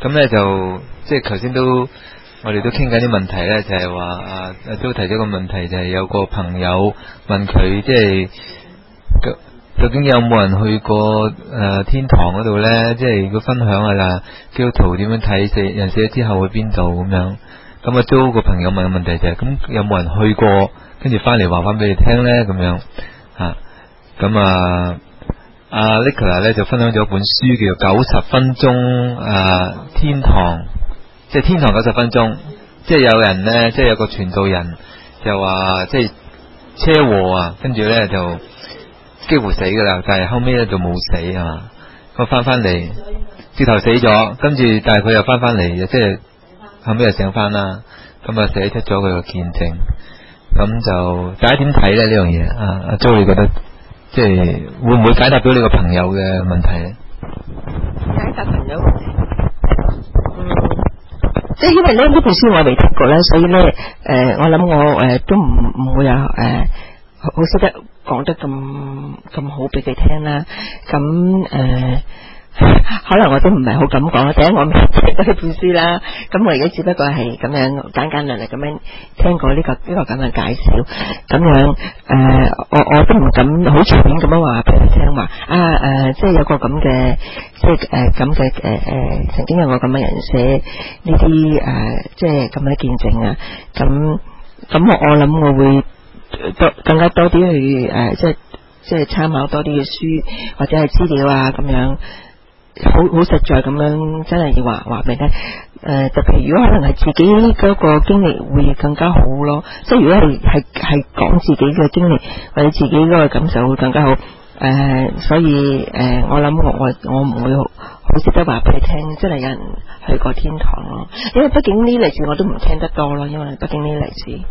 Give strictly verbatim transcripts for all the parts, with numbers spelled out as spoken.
咁咧就即係頭先都我哋都傾緊啲問題咧，就係話啊都提咗個問題，就係有個朋友問佢即係究竟有冇人去過誒、呃、天堂嗰度咧？即係如果分享下啦，基督徒點樣睇死人死咗之後去邊度咁樣？咁啊，都個朋友問嘅問題就係、是、咁有冇人去過，跟住翻嚟話翻俾你聽咧？咁樣嚇咁啊，阿 Nicola 咧就分享咗本書叫做九十分鐘啊天堂，即係天堂九十分鐘，即係有人咧，即係有個傳道人就話即係車禍啊，跟住咧就幾乎死噶啦，但係後尾咧就冇死啊嘛，咁翻翻嚟，直頭死咗，跟住但係佢又翻翻嚟，即係後尾又醒翻啦，咁啊寫出咗佢個見證，咁就大家點睇咧呢樣嘢啊？阿 Jo 你覺得即係會唔會解答到你個朋友嘅問題咧？ 解答朋友問題，嗯，即係因為咧呢本書我未睇過咧，所以咧誒、呃，我諗我誒、呃、都唔唔會有誒好識得講得咁咁好俾佢聽啦。咁誒、呃，可能我都唔係好敢講。第一我未睇過呢本書啦，咁我而家只不過係咁樣簡簡略略咁樣聽過呢、這個呢、這個咁嘅介紹，咁樣誒、呃，我我都唔敢好全面咁樣話俾佢聽話啊誒、呃，即係有個咁嘅即係誒咁嘅誒誒，曾經有個咁嘅人寫呢啲誒，即係咁嘅見證啊，咁咁我我諗我會多更加多啲去誒、呃，即係即係參考多啲嘅書或者係資料啊，咁樣好好實在咁樣，真係要話話俾你聽。誒、呃，特別如果可能係自己嗰個經歷會更加好咯。即係如果係係係講自己嘅經歷或者自己嗰個感受會更加好。誒、呃，所以誒、呃，我諗我我我唔會好好識得話俾你聽，真係有人去過天堂咯。因為畢竟呢啲例子我都唔聽得多咯，因為畢竟呢啲例子。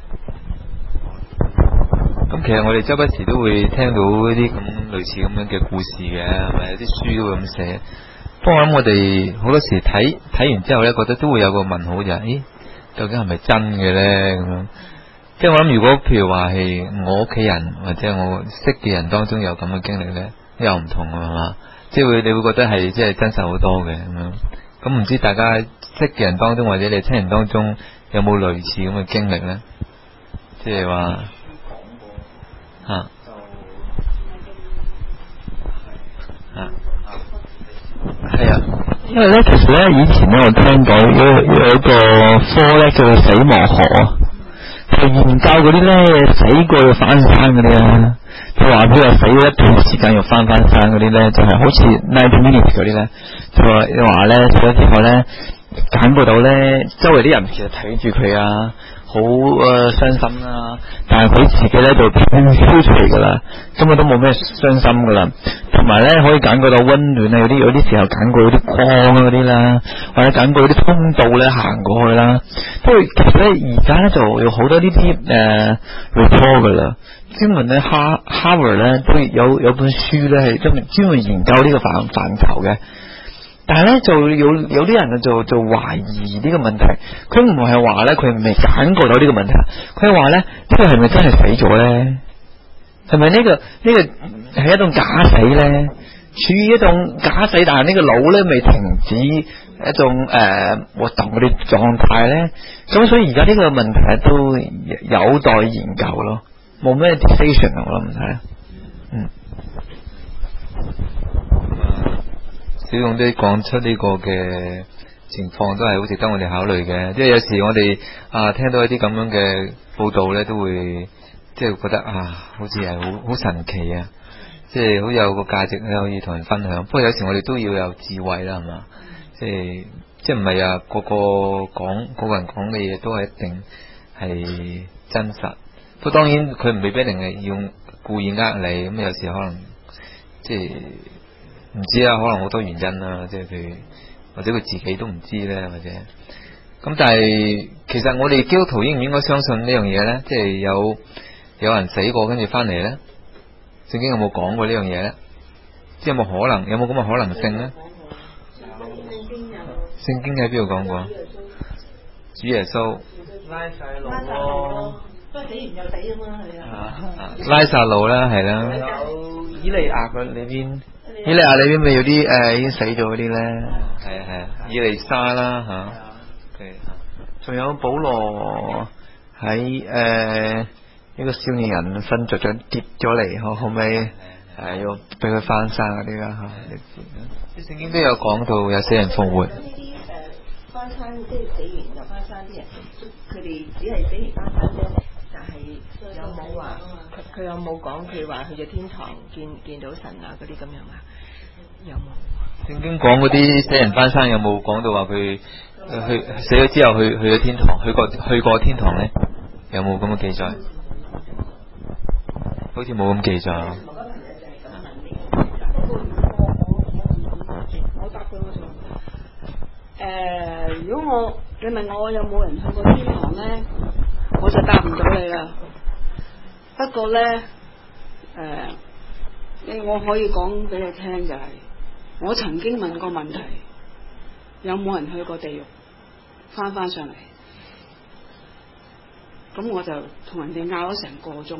咁其實我哋周不時都會聽到一啲咁類似咁樣嘅故事嘅，係咪有啲書都會咁寫？不過我諗我哋好多時睇睇完之後咧，覺得都會有個問號就係、是，咦，究竟係咪真嘅咧？咁樣，即係我諗，如果譬如話係我屋企人或者我識嘅人當中有咁嘅經歷咧，又唔同係嘛？即係會你會覺得係即係真實好多嘅咁樣。咁唔知大家識嘅人當中或者你親人當中有冇類似咁嘅經歷咧？即係話。啊，啊，係啊，因為咧，其實咧，以前咧，我聽講有有一個科咧，叫做死亡學啊，係研究嗰啲咧死過又翻生嗰啲啊，就話佢話死咗一段時間又翻翻生嗰啲咧，就係、是、好似 ninety minutes 嗰啲咧，就話話咧死咗之後咧，感覺到咧周圍啲人其實睇住佢啊。好誒傷心啦，但係佢自己咧就飄出嚟噶啦，根本都冇咩傷心噶啦。同埋咧可以感覺到溫暖啊，有啲有啲時候感覺有啲光嗰啲啦，或者感覺有啲通道咧行過去啦。不過其實咧而家咧就有好多呢啲誒 report 噶啦，專門咧哈 Harvard 咧都有有本書咧係專門專門研究呢個範範疇嘅。但係咧就有有啲人就就懷疑呢個問題，佢唔係話咧佢未感覺到呢個問題，佢話咧呢、呢個係咪真係死咗咧？係咪呢個呢、呢個係一種假死咧？處於一種假死，但係呢個腦咧未停止一種誒、呃、活動嗰啲狀態咧？咁所以而家呢個問題都有待研究咯，冇咩 decision 我諗唔睇，嗯。小勇都講出呢個嘅情況都係好值得我哋考慮嘅，即係有時我哋啊聽到一啲咁樣嘅報道咧，都會即係覺得啊，好似係好好神奇啊，即係好有個價值咧，可以同人分享。不過有時我哋都要有智慧啦，係嘛？即係即係唔係啊個個講個個人講嘅嘢都係一定係真實。不過當然佢唔未必一定係要故意呃你，咁有時可能即係。唔知啊，可能好多原因啦，即係佢或者佢自己都唔知咧，或者咁。但係其實我哋基督徒應唔應該相信呢樣嘢咧？即係有有人死過跟住翻嚟咧，聖經有冇講過呢樣嘢咧？即係有冇可能？有冇咁嘅可能性咧？聖經喺邊度講過？主耶穌拉撒路咯，都係死完又死啊嘛，係啊。 拉撒路啦，係啦。 有以利亞佢裏邊。 伊利亞裏邊咪有啲誒、呃、已經死咗嗰啲咧，係啊係啊，以利沙啦嚇，係仲有保羅喺誒一個少年人瞓着咗跌咗嚟，後後尾係要俾佢翻生嗰啲啦嚇，啲聖經都有講到有死人復活。 翻生即係死完又翻生啲人，佢哋只係死完翻生啫，但係有冇話佢佢有冇講譬如話去咗天堂見見到神啊嗰啲咁樣啊？有冇？ 聖經講嗰啲死人翻生有冇講到話佢去死咗之後去去咗天堂，去過去過天堂咧？有冇咁嘅記載？好似冇咁記載。 我答佢我就。誒、呃，如果我你問我有冇人去過天堂咧，我就答唔到你啦。不過咧，誒、呃，我可以講俾你聽就係、是，我曾經問過問題，有冇人去過地獄，翻翻上嚟，咁我就同人哋拗咗成個鐘，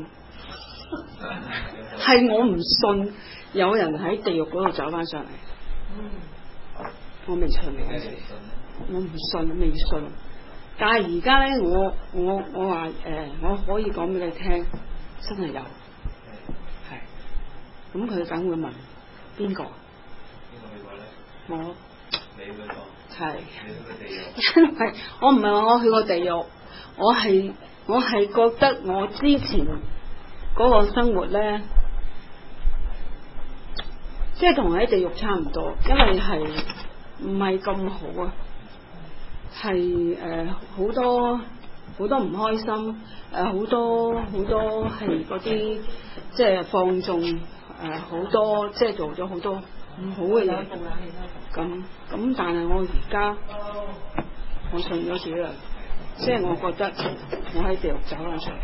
係我唔信有人喺地獄嗰度走翻上嚟。我未信嘅，我唔信，未信。但係而家咧，我我我話誒、呃，我可以講俾你聽，真係有，係。咁佢梗會問邊個？邊個去過咧？我。你去過？係。你去過地獄？因為我唔係話我去過地獄，我係我係覺得我之前嗰個生活咧，即係同喺地獄差唔多，因為係。唔係咁好啊，係誒好多好多唔開心，誒、呃、好多好多係嗰啲即係放縱，誒、呃、好多即係做咗好多唔好嘅嘢。咁咁，但係我而家我信咗主啦，即係我覺得我喺地獄走咗出嚟。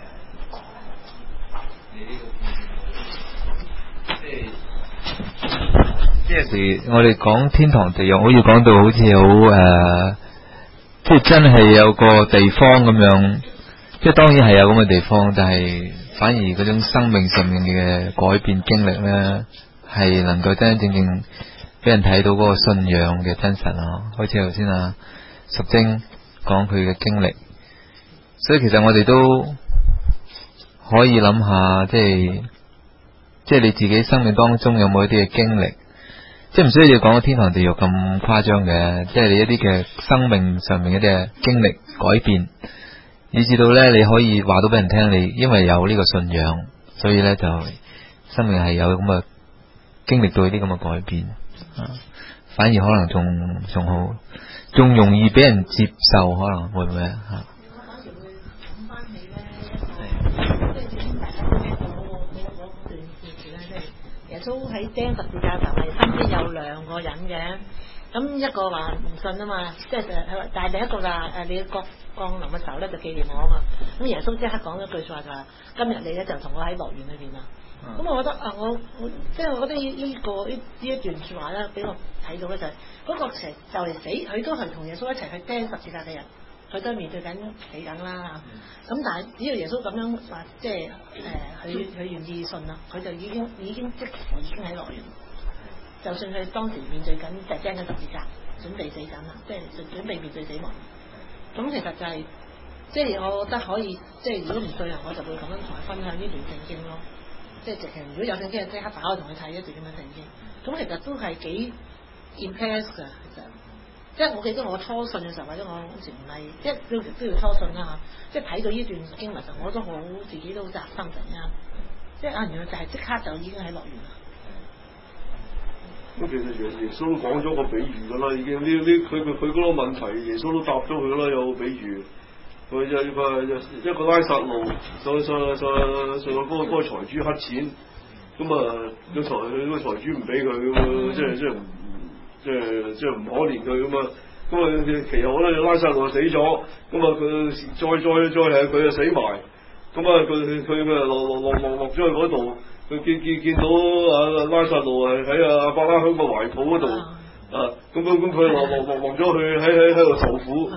即係時我哋講天堂地獄，好似講到好似好誒，即係真係有個地方咁樣，即係當然係有咁嘅地方，但係反而嗰種生命上面嘅改變經歷咧，係能夠真真正正俾人睇到嗰個信仰嘅真實咯。好似頭先啊十晶講佢嘅經歷，所以其實我哋都可以諗下，即係即係你自己生命當中有冇一啲嘅經歷。即係唔需要你講到天堂地獄咁誇張嘅，即係你一啲嘅生命上面一啲嘅經歷改變，以至到咧你可以話到俾人聽，你因為有呢個信仰，所以咧就生命係有咁嘅經歷到啲咁嘅改變，啊，反而可能仲仲好，仲容易俾人接受，可能會唔會啊？吓， 我反而會諗翻起咧，即係點大家都聽過嗰個嗰嗰段故事咧，即係。耶穌喺釘十字架頭，係身邊有兩個人嘅，咁一個話唔信啊嘛，即係但係另一個話誒，你國降臨嘅時候咧就紀念我啊嘛，咁耶穌即刻講咗句說話就話，今日你咧就同我喺樂園裏邊啦，咁、嗯、我覺得啊，我我即係我覺得呢、這、呢個呢呢一段說話咧，俾我睇到咧就係、是、嗰、那個其實就嚟死，佢都係同耶穌一齊去釘十字架嘅人。佢都面對緊死緊啦，咁、嗯、但係只要耶穌咁樣話，即係誒，佢佢願意信啦，佢就已經已經即時已經喺樂園。就算佢當時面對緊就釘緊十字架，準備死緊啦，即係準備面對死亡。咁其實就係、是，即係我覺得可以，即係如果唔信人，我就會咁樣同佢分享呢段聖經咯。即係直情如果有聖經，即刻打開同佢睇一段咁嘅聖經。咁其實都係幾 impress 㗎，其實。即係我記得我初信嘅時候，或者我好似唔係，即係都都要初信啦嚇。即係睇到呢段經文時，我都好自己都好扎心神啊！即係啊，原來就係即刻就已經喺樂園啦。 咁其實耶耶穌都講咗個比喻㗎啦，已經呢呢佢佢佢嗰個問題，耶穌都答咗佢啦，有個比喻。佢就佢一個拉撒路上上上上嗰個嗰個財主乞錢，咁啊個財佢個財主唔俾佢咁啊，即係即係唔。即係即係唔可憐佢咁啊，咁啊其後咧拉撒路死咗，咁啊佢再再再係佢就死埋，咁啊佢佢佢落落落落落咗去嗰度，佢見見見到啊拉撒路係喺阿伯拉罕個懷抱嗰度，啊咁咁咁佢落落落落咗去喺喺喺度受苦，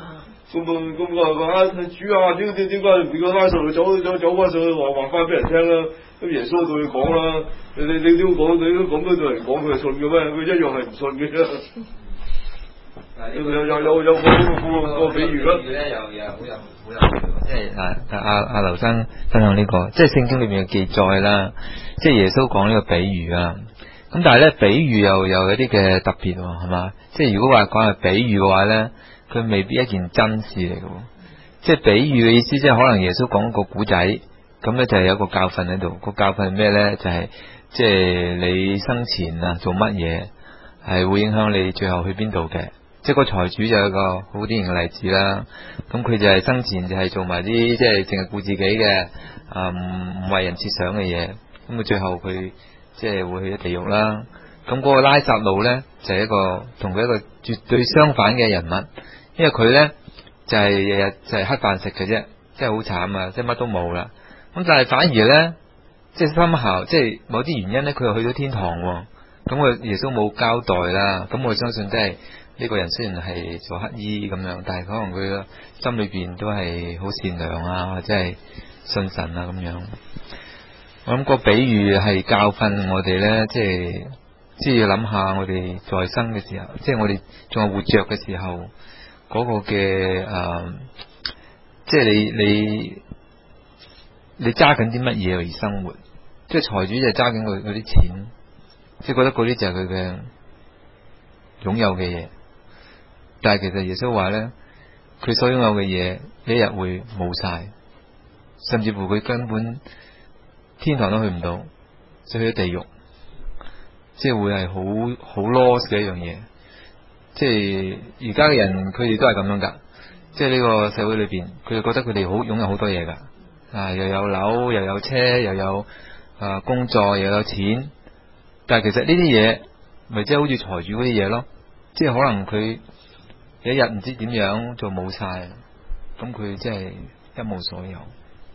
咁啊咁啊啊主啊，點點點解唔個拉撒路走走走翻上去話話翻俾人聽啦？咁耶穌對佢講啦，你你你點講？你都咁多對人講，佢係信嘅咩？佢一樣係唔信嘅啫。有有有有有個個個比喻啦。 咧又又好有好有，即係啊阿阿劉生分享呢個，即係聖經裏面嘅記載啦，即係耶穌講呢個比喻啊。咁但係咧，比喻又有一啲嘅特別係嘛？即係如果話講係比喻嘅話咧，佢未必一件真事嚟嘅。即係比喻嘅意思，即係可能耶穌講個古仔，咁咧就係有一個教訓喺度。個教訓係咩咧？就係即係你生前啊做乜嘢，係會影響你最後去邊度嘅。即係個財主就有一個好典型嘅例子啦。咁佢就係生前就係做埋啲即係淨係顧自己嘅啊，唔唔為人設想嘅嘢。咁佢最後佢即係會去咗地獄啦。咁嗰個拉撒路咧就係、是、一個同佢一個絕對相反嘅人物，因為佢咧就係日日就係乞飯食嘅啫，即係好慘啊，即係乜都冇啦。咁但係反而咧，即係深效，即係某啲原因咧，佢又去咗天堂。咁佢耶穌冇交代啦。咁我相信即係。呢個人雖然係做乞衣咁樣，但係可能佢嘅心裏邊都係好善良啊，或者係信神啊咁樣。我諗個比喻係教訓我哋咧，即係即係要諗下我哋在生嘅時候，即係我哋仲係活着嘅時候，嗰、那個嘅誒、呃，即係你你你揸緊啲乜嘢而生活？即係財主就係揸緊佢嗰啲錢，即係覺得嗰啲就係佢嘅擁有嘅嘢。但係其實耶穌話咧，佢所擁有嘅嘢，一日會冇晒，甚至乎佢根本天堂都去唔到，就去咗地獄，即係會係好好 loss 嘅一樣嘢。即係而家嘅人，佢哋都係咁樣噶。即係呢個社會裏邊，佢哋覺得佢哋好擁有好多嘢噶，啊又有樓，又有車，又有啊工作，又有錢。但係其實呢啲嘢，咪即係好似財主嗰啲嘢咯，即係可能佢。有一日唔知點樣就冇晒，咁佢真係一無所有，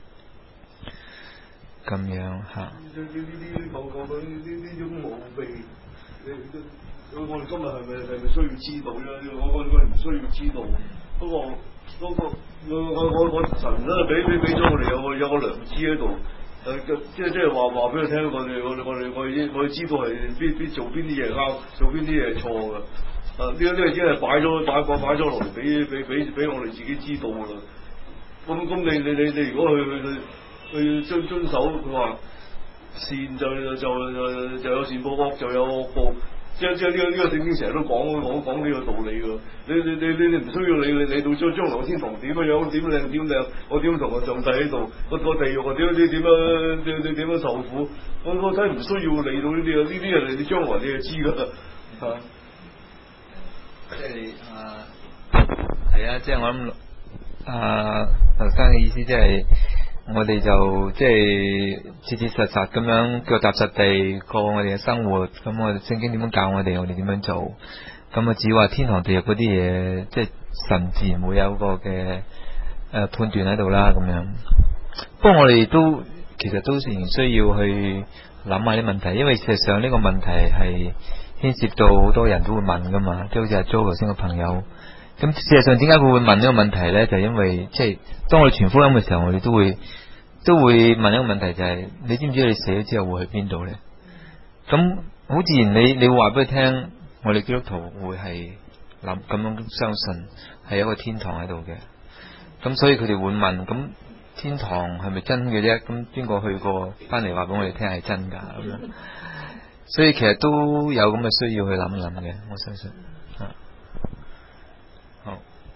咁樣吓。呢啲呢啲講講到呢呢呢種武備，我我哋今日係咪係咪需要知道咧？我我我哋唔需要知道。不過嗰個我我我我神咧俾俾俾咗我哋有個有個良知喺度，誒即係即係話話俾佢聽，我哋我哋我哋我哋我哋知道係邊邊做邊啲嘢啱，做邊啲嘢錯嘅。啊！呢個呢個已經係擺咗擺擺擺咗落嚟，俾俾俾俾我哋自己知道噶啦。咁咁你你你你如果去去去去遵遵守，佢話善就就就就有善報，惡就有惡報。即即呢個呢個聖經成日都講講講呢個道理噶。你你你你你唔需要理你你到將將來個天堂點樣樣點靚點靚，我點同個上帝喺度，個個地獄啊點點點樣點點點樣受苦，我我睇唔需要理到呢啲啊，呢啲係你將來你就知噶啦嚇。 即係啊，係啊，即係我諗啊，劉生嘅意思即係我哋就即係切切實實咁樣腳踏實地過我哋嘅生活。咁我哋聖經點樣教我哋，我哋點樣做？咁啊，只話天堂地獄嗰啲嘢，即係神自然會有個嘅誒、呃、判斷喺度啦。咁樣，不過我哋都其實都仍然需要去諗下啲問題，因為事實上呢個問題係牽涉到好多人都會問噶嘛，即係好似阿 Jo 頭先個朋友。咁事實上點解佢會問呢個問題咧？就係因為即係當我哋傳福音嘅時候，我哋都會都會問一個問題，就係你知唔知你死咗之後會去邊度咧？咁好自然，你你會話俾佢聽，我哋基督徒會係諗咁樣相信係有一個天堂喺度嘅。咁所以佢哋會問，咁天堂係咪真嘅啫？咁邊個去過翻嚟話俾我哋聽係真噶咁樣？所以其實都有咁嘅需要去諗一諗嘅，我相信。啊，好，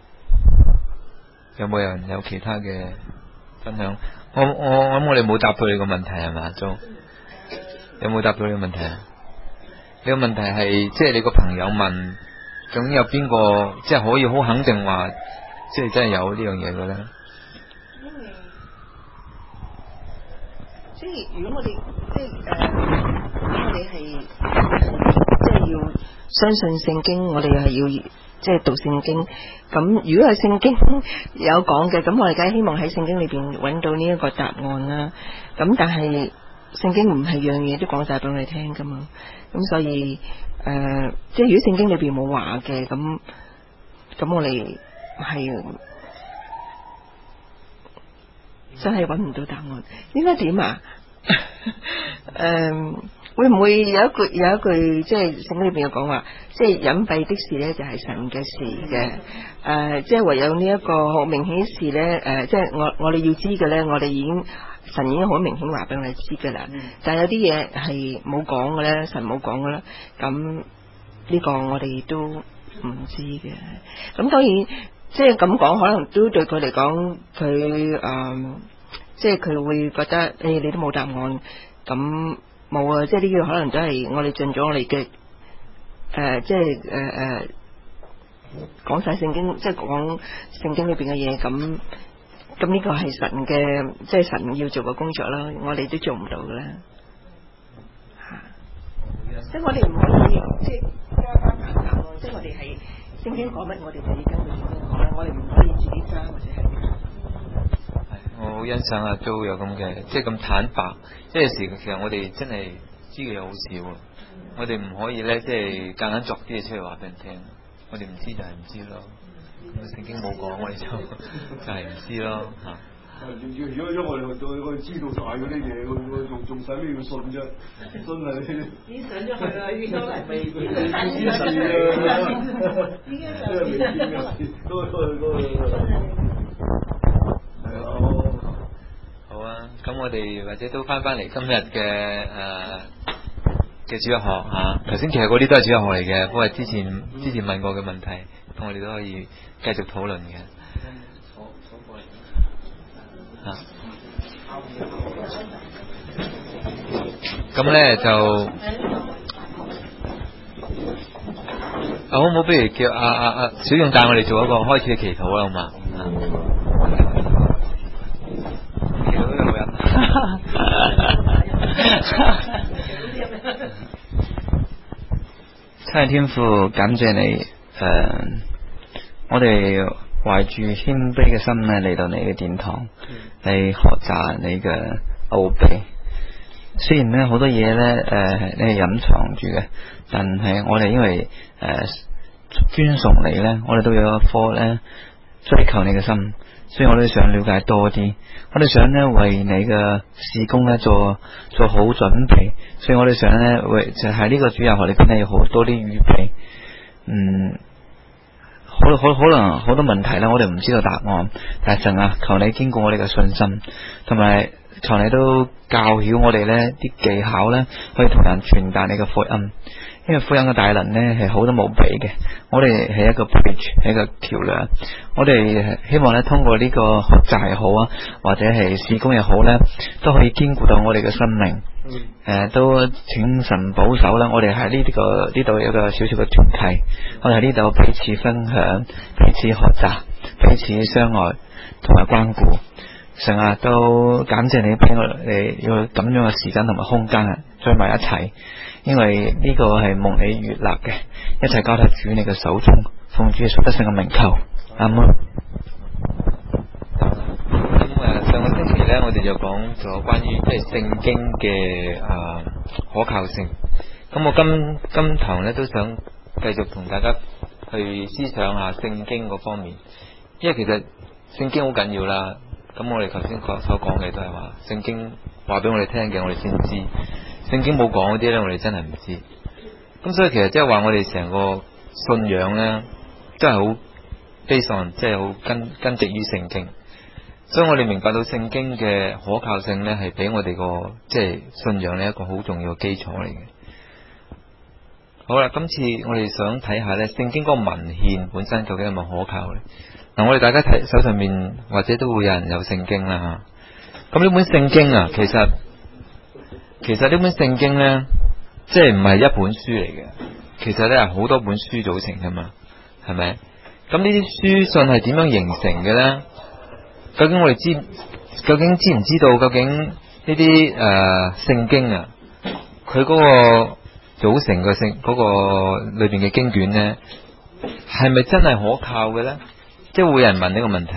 有冇人有其他嘅分享？我我諗我哋冇答到你個問題係嘛？仲有冇答到你個問題啊？你個問題係即係你個朋友問，究竟有邊個即係可以好肯定話，即係真係有呢樣嘢嘅咧？ 因為即係如果我哋即係誒。我哋係即係要相信聖經，我哋係要即係讀聖經。咁如果係聖經有講嘅，咁我哋梗係希望喺聖經裏邊揾到呢一個答案啦。咁但係聖經唔係樣嘢都講晒俾我哋聽噶嘛。咁所以誒、呃，即係如果聖經裏邊冇話嘅，咁咁我哋係真係揾唔到答案，應該點啊？誒、嗯，會唔會有一句有一句即係聖經裏邊有講話，即係隱蔽的事咧就係神嘅事嘅，誒、呃，即係唯有呢一個好明顯事咧，誒、呃，即係我我哋要知嘅咧，我哋已經神已經好明顯話俾我哋知噶啦，但係有啲嘢係冇講嘅咧，神冇講嘅咧，咁呢個我哋都唔知嘅，咁當然即係咁講，可能都對佢嚟講，佢誒。嗯即係佢會覺得誒、哎，你都冇答案，咁冇啊！即係呢個可能都係我哋盡咗我哋嘅誒，即係誒誒，講晒聖經，即係講聖經裏邊嘅嘢，咁咁呢個係神嘅，即係神要做嘅工作啦，我哋都做唔到噶啦。吓、啊，即係我哋唔可以即係加加減減咯，即係我哋係聖經講乜，我哋就要跟佢聖經講啦，我哋唔可以自己加或者係。 我好欣賞阿 Jo 有咁嘅，即係咁坦白。即係有時其實我哋真係知嘅嘢好少啊。我哋唔可以咧，即係夾硬作啲嘢出嚟話俾人聽。我哋唔知就係唔知咯。聖經冇講，我哋就就係唔知咯嚇。 如果如果我哋我哋知道晒嗰啲嘢，我我仲仲使咩要信啫？真係已經上咗去啦，已經都係未已經係啊，已經係未見嘅事，都都都係啊。 好啊，咁我哋或者都翻翻嚟今日嘅誒嘅主日學嚇。頭先其實嗰啲都係主日學嚟嘅，不過之前之前問過嘅問題，咁我哋都可以繼續討論嘅。嚇，咁咧就好唔好？不如叫阿阿阿小勇帶我哋做一個開始嘅祈禱啦，好嘛？祈禱都有人。 親愛天父，感謝你，誒、呃，我哋懷住謙卑嘅心咧嚟到你嘅殿堂，嚟學習你嘅奧秘。雖然咧好多嘢咧，誒、呃，你係隱藏住嘅，但係我哋因為誒、呃、尊崇你咧，我哋都有一顆咧追求你嘅心，所以我哋想了解多啲，我哋想咧為你嘅事工咧做做好準備，所以我哋想咧為就喺呢個主日學裏邊咧有好多啲預備，嗯。好好可能好多問題咧，我哋唔知道答案，但係神啊，求你經過我哋嘅信心，同埋求你都教曉我哋咧啲技巧咧，可以同人傳達你嘅福音。因為福音嘅大能咧係好多無比嘅，我哋係一個 bridge， 係一個橋梁。我哋希望咧通過呢個學習係好啊，或者係事工又好咧，都可以兼顧到我哋嘅生命。誒、呃，都請神保守啦！我哋喺呢個呢度有一個小小嘅團契，我哋喺呢度彼此分享、彼此學習、彼此相愛同埋關顧。神啊，都感謝你俾我哋有咁樣嘅時間同埋空間啊，聚埋一齊，因為呢個係蒙你悅納嘅，一齊交託主你嘅手中，奉主耶穌得勝嘅名求，阿門。 上個星期咧，我哋就講咗關於即係聖經嘅啊可靠性。咁我今今堂咧都想繼續同大家去思想下聖經嗰方面，因為其實聖經好緊要啦。咁我哋頭先所講嘅都係話聖經話俾我哋聽嘅，我哋先知；聖經冇講嗰啲咧，我哋真係唔知。咁所以其實即係話我哋成個信仰咧，都係好 based on，即係好根根植於聖經。所以我哋明白到聖經嘅可靠性咧，係俾我哋個即係信仰呢一個好重要嘅基礎嚟嘅。好啦，今次我哋想睇下咧，聖經嗰個文獻本身究竟係咪可靠咧？嗱，我哋大家睇手上面或者都會有人有聖經啦吓。咁呢本聖經啊，其實其實呢本聖經咧，即係唔係一本書嚟嘅，其實咧係好多本書組成噶嘛，係咪？咁呢啲書信係點樣形成嘅咧？究竟我哋知，究竟知唔知道？究竟呢啲誒聖經啊，佢嗰個組成嘅聖嗰個裏邊嘅經卷咧，係咪真係可靠嘅咧？即係會有人問呢個問題。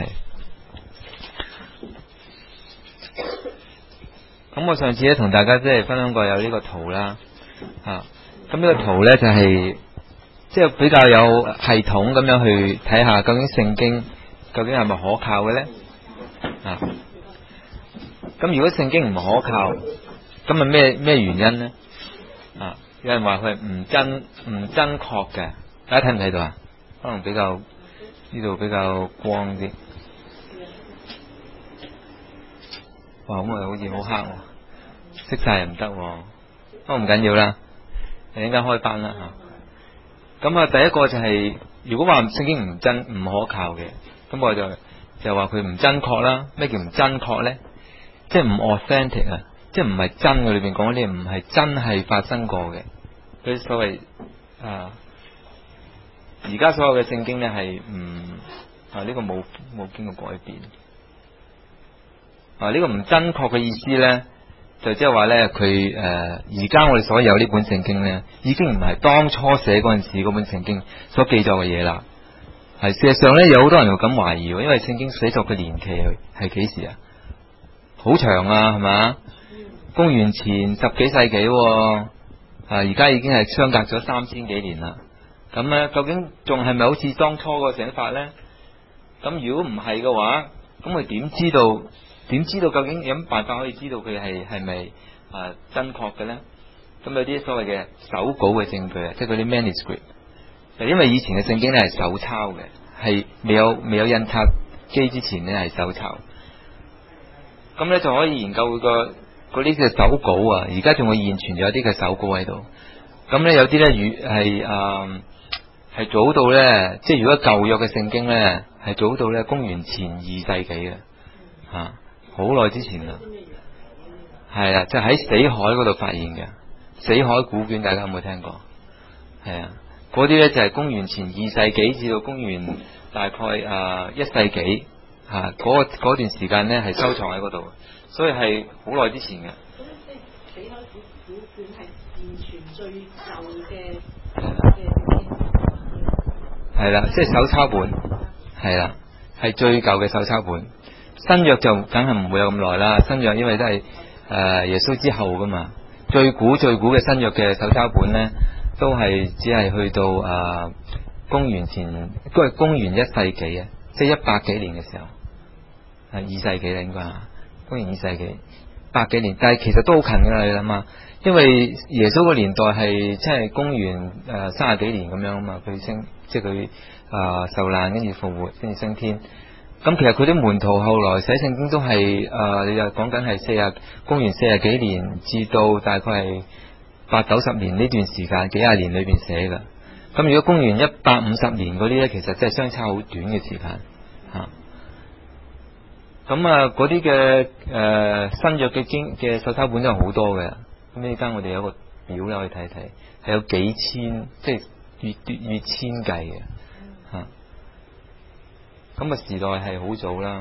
咁我上次咧同大家即係分享過有呢個圖啦，吓、啊，咁呢個圖咧就係即係比較有系統咁樣去睇下究竟聖經究竟係咪可靠嘅咧？啊， 咁如果聖經唔可靠，咁係咩咩原因咧？啊，有人話佢係唔真唔真確嘅，大家睇唔睇到啊？可能比較呢度比較光啲。哇，咁啊好似好黑喎，熄晒又唔得喎，不過唔緊要啦，突然間開班啦吓。咁啊，第一個就係、是、如果話聖經唔真唔可靠嘅，咁我就就話佢唔真確啦。咩叫唔真確咧？即係唔 authentic 啊，即係唔係真嘅，裏邊講嗰啲唔係真係發生過嘅。嗰啲所謂啊，而家所有嘅聖經咧係唔啊呢、這個冇冇經過改變。啊！呢、這個唔真確嘅意思咧，就即係話咧，佢誒而家我哋所有呢本聖經咧，已經唔係當初寫嗰陣時嗰本聖經所記載嘅嘢啦。係事實上咧，有好多人會咁懷疑，因為聖經寫作嘅年期係幾時啊？好長啊，係嘛？公元前十幾世紀，啊而家已經係相隔咗三千幾年啦。咁咧，究竟仲係咪好似當初個寫法咧？咁如果唔係嘅話，咁佢點知道？點知道究竟有乜辦法可以知道佢係係咪啊真確嘅咧？咁有啲所謂嘅手稿嘅證據啊，即係嗰啲 manuscript。因為以前嘅聖經咧係手抄嘅，係未有未有印刷機之前咧係手抄。咁咧就可以研究個嗰啲嘅手稿啊，而家仲會現存有啲嘅手稿喺度。咁咧有啲咧與係啊係早到咧，即係如果舊約嘅聖經咧係早到咧公元前二世紀嘅嚇。好耐之前啦，係啊，就喺死海嗰度發現嘅死海古卷，大家有冇聽過？係啊，嗰啲咧就係公元前二世紀至到公元大概啊一世紀吓，嗰個嗰段時間咧係收藏喺嗰度，所以係好耐之前嘅。 咁即係死海古古卷係現存最舊嘅嘅係啦，即係手抄本，係啦，係最舊嘅手抄本。新約就梗係唔會有咁耐啦，新約因為都係誒、呃、耶穌之後噶嘛，最古最古嘅新約嘅手抄本咧，都係只係去到誒、呃、公元前，都係公元一世紀啊，即係一百幾年嘅時候，係二世紀啦應該係，公元二世紀百幾年，但係其實都好近噶啦，你諗下，因為耶穌個年代係即係公元誒三十幾年咁樣啊嘛，佢升即係佢啊受難跟住復活跟住升天。咁其實佢啲門徒後來寫聖經都係誒、呃，你又講緊係四十公元四十幾年至到大概係八九十年呢段時間幾廿年裏邊寫㗎。咁如果公元一百五十年嗰啲咧，其實真係相差好短嘅時間嚇。咁啊，嗰啲嘅誒新約嘅經嘅手抄本都係好多嘅。咁呢間我哋有個表咧可以睇睇，係有幾千，即係月月月千計嘅嚇。咁啊時代係好早啦，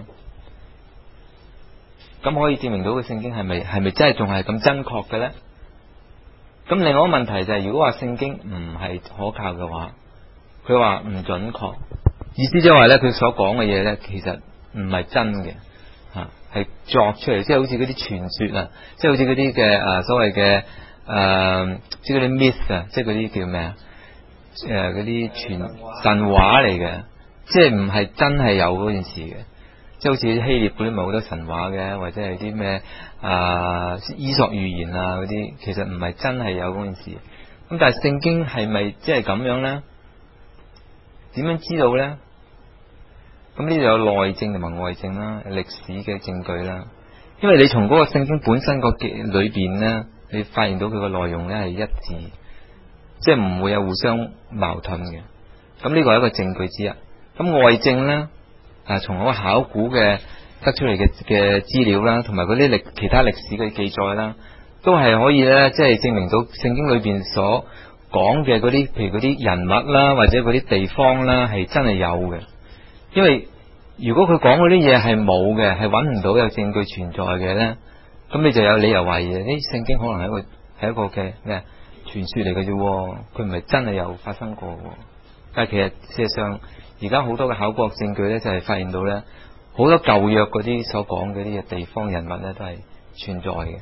咁可以證明到個聖經係咪係咪真係仲係咁真確嘅咧？咁另外一個問題就係、是，如果話聖經唔係可靠嘅話，佢話唔準確，意思即係話咧，佢所講嘅嘢咧，其實唔係真嘅，吓、啊、係作出嚟，即係好似嗰啲傳說啊，即係好似嗰啲嘅誒所謂嘅誒，即係嗰啲 myth 啊，即係嗰啲叫咩啊？誒嗰啲傳神話嚟嘅。即係唔係真係有嗰件事嘅，即係好似希臘嗰啲咪好多神話嘅，或者係啲咩啊伊索寓言啊嗰啲，其實唔係真係有嗰件事。咁但係聖經係咪即係咁樣咧？點樣知道咧？咁呢度有內證同埋外證啦，歷史嘅證據啦。因為你從嗰個聖經本身個裏邊咧，你發現到佢個內容咧係一致，即係唔會有互相矛盾嘅。咁呢個係一個證據之一。咁外證咧，啊，從嗰個考古嘅得出嚟嘅嘅資料啦，同埋嗰啲歷其他歷史嘅記載啦，都係可以咧，即係證明到聖經裏邊所講嘅嗰啲，譬如嗰啲人物啦，或者嗰啲地方啦，係真係有嘅。因為如果佢講嗰啲嘢係冇嘅，係揾唔到有證據存在嘅咧，咁你就有理由懷疑呢聖經可能係一個係一個嘅咩傳說嚟嘅啫，佢唔係真係有發生過。但係其實事實上，而家好多嘅考古證據咧，就係發現到咧，好多舊約嗰啲所講嗰啲嘅地方人物咧，都係存在嘅。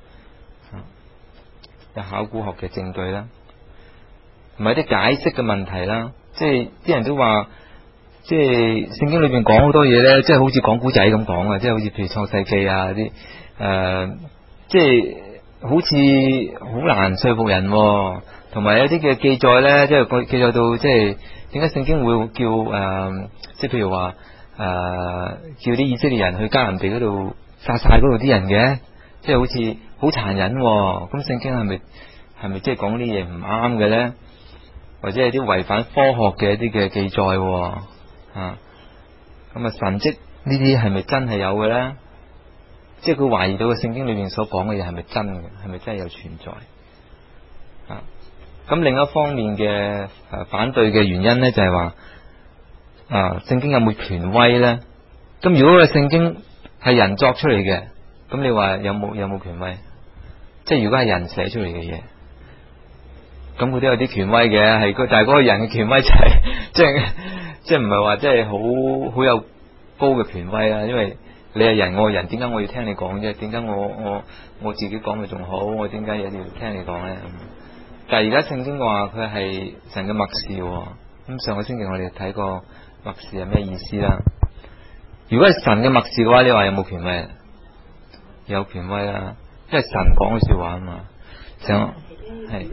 有考古學嘅證據啦，同埋啲解釋嘅問題啦，即係啲人都話，即係聖經裏邊講好多嘢咧，即係好似講古仔咁講啊，即係好似譬如創世記啊啲誒，即係好似好難說服人、哦，同埋有啲嘅記載咧，即係記載到即係點解聖經會叫誒、呃，即係譬如話誒、呃，叫啲以色列人去迦南地嗰度殺晒嗰度啲人嘅，即係好似好殘忍、哦。咁聖經係咪係咪即係講啲嘢唔啱嘅咧？或者係啲違反科學嘅一啲嘅記載、哦，啊，咁啊神蹟呢啲係咪真係有嘅咧？即係佢懷疑到嘅聖經裏面所講嘅嘢係咪真嘅？係咪真係有存在？啊，咁另一方面嘅誒反對嘅原因咧，就係話啊，聖經有冇權威咧？咁如果個聖經係人作出嚟嘅，咁你話有冇有冇權威？即係如果係人寫出嚟嘅嘢，咁佢都有啲權威嘅，係個但係嗰個人嘅權威就係即係即係唔係話即係好好有高嘅權威啊？因為你係人，我係人，點解我要聽你講啫？點解我我我自己講嘅仲好？我點解一定要聽你講咧？但係而家聖經話佢係神嘅默示，咁上個星期我哋睇過默示係咩意思啦？如果係神嘅默示嘅話，你話有冇權威？有權威啦，因為神講嘅說話啊嘛。想係。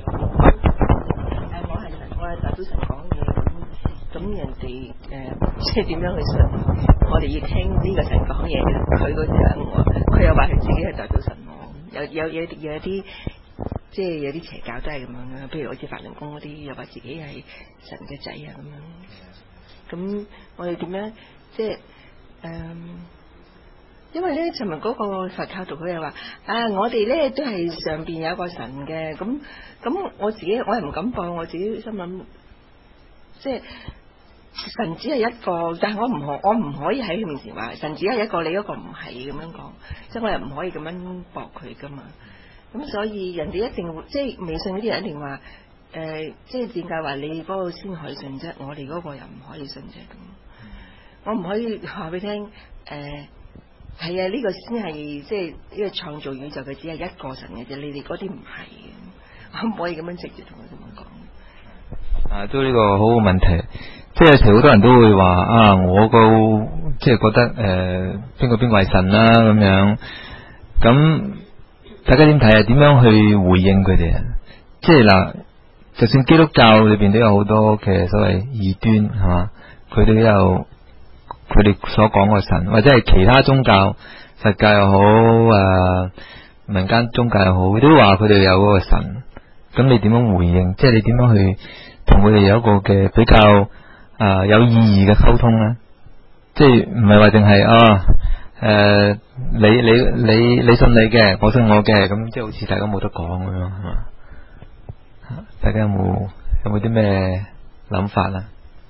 我係神，我係代表神講嘢咁，咁人哋誒、呃、即係點樣去信？我哋要聽呢個神講嘢，佢嗰陣佢又話佢自己係代表神喎，有有有有啲即係有啲邪教都係咁樣嘅，譬如好似法輪功嗰啲，又話自己係神嘅仔啊咁樣。咁我哋點樣即係誒？呃因為咧，尋日嗰個佛教徒佢又話啊，我哋咧都係上邊有一個神嘅，咁咁我自己我係唔敢放，我自己心諗，即係神只係一個，但係我唔可我唔可以喺佢面前話神只係一個，你嗰個唔係咁樣講，即係我又唔可以咁樣駁佢噶嘛。咁所以人哋一定會即係未信嗰啲人一定話誒、呃，即係點解話你嗰個先可以信啫，我哋嗰個又唔可以信啫咁。我唔可以話俾你聽誒。呃係啊，呢、這個先係即係呢個創造宇宙嘅只係一個神嘅啫，你哋嗰啲唔係嘅，可唔可以咁樣直接同佢咁樣講？ 啊，都呢個好好問題，即係有時好多人都會話啊，我個即係覺得誒邊個邊個係神啦咁樣，咁大家點睇啊？點樣去回應佢哋啊？即係嗱，就算基督教裏邊都有好多嘅所謂異端係嘛，佢哋都有。佢哋所講個神，或者係其他宗教，佛教又好，誒、呃，民間宗教又好，都話佢哋有嗰個神。咁你點樣回應？即係你點樣去同佢哋有一個嘅比較誒、呃、有意義嘅溝通咧？即係唔係話淨係啊誒，你你你你信你嘅，我信我嘅，咁即係好似大家冇得講咁樣係嘛？大家有冇有冇啲咩諗法啦？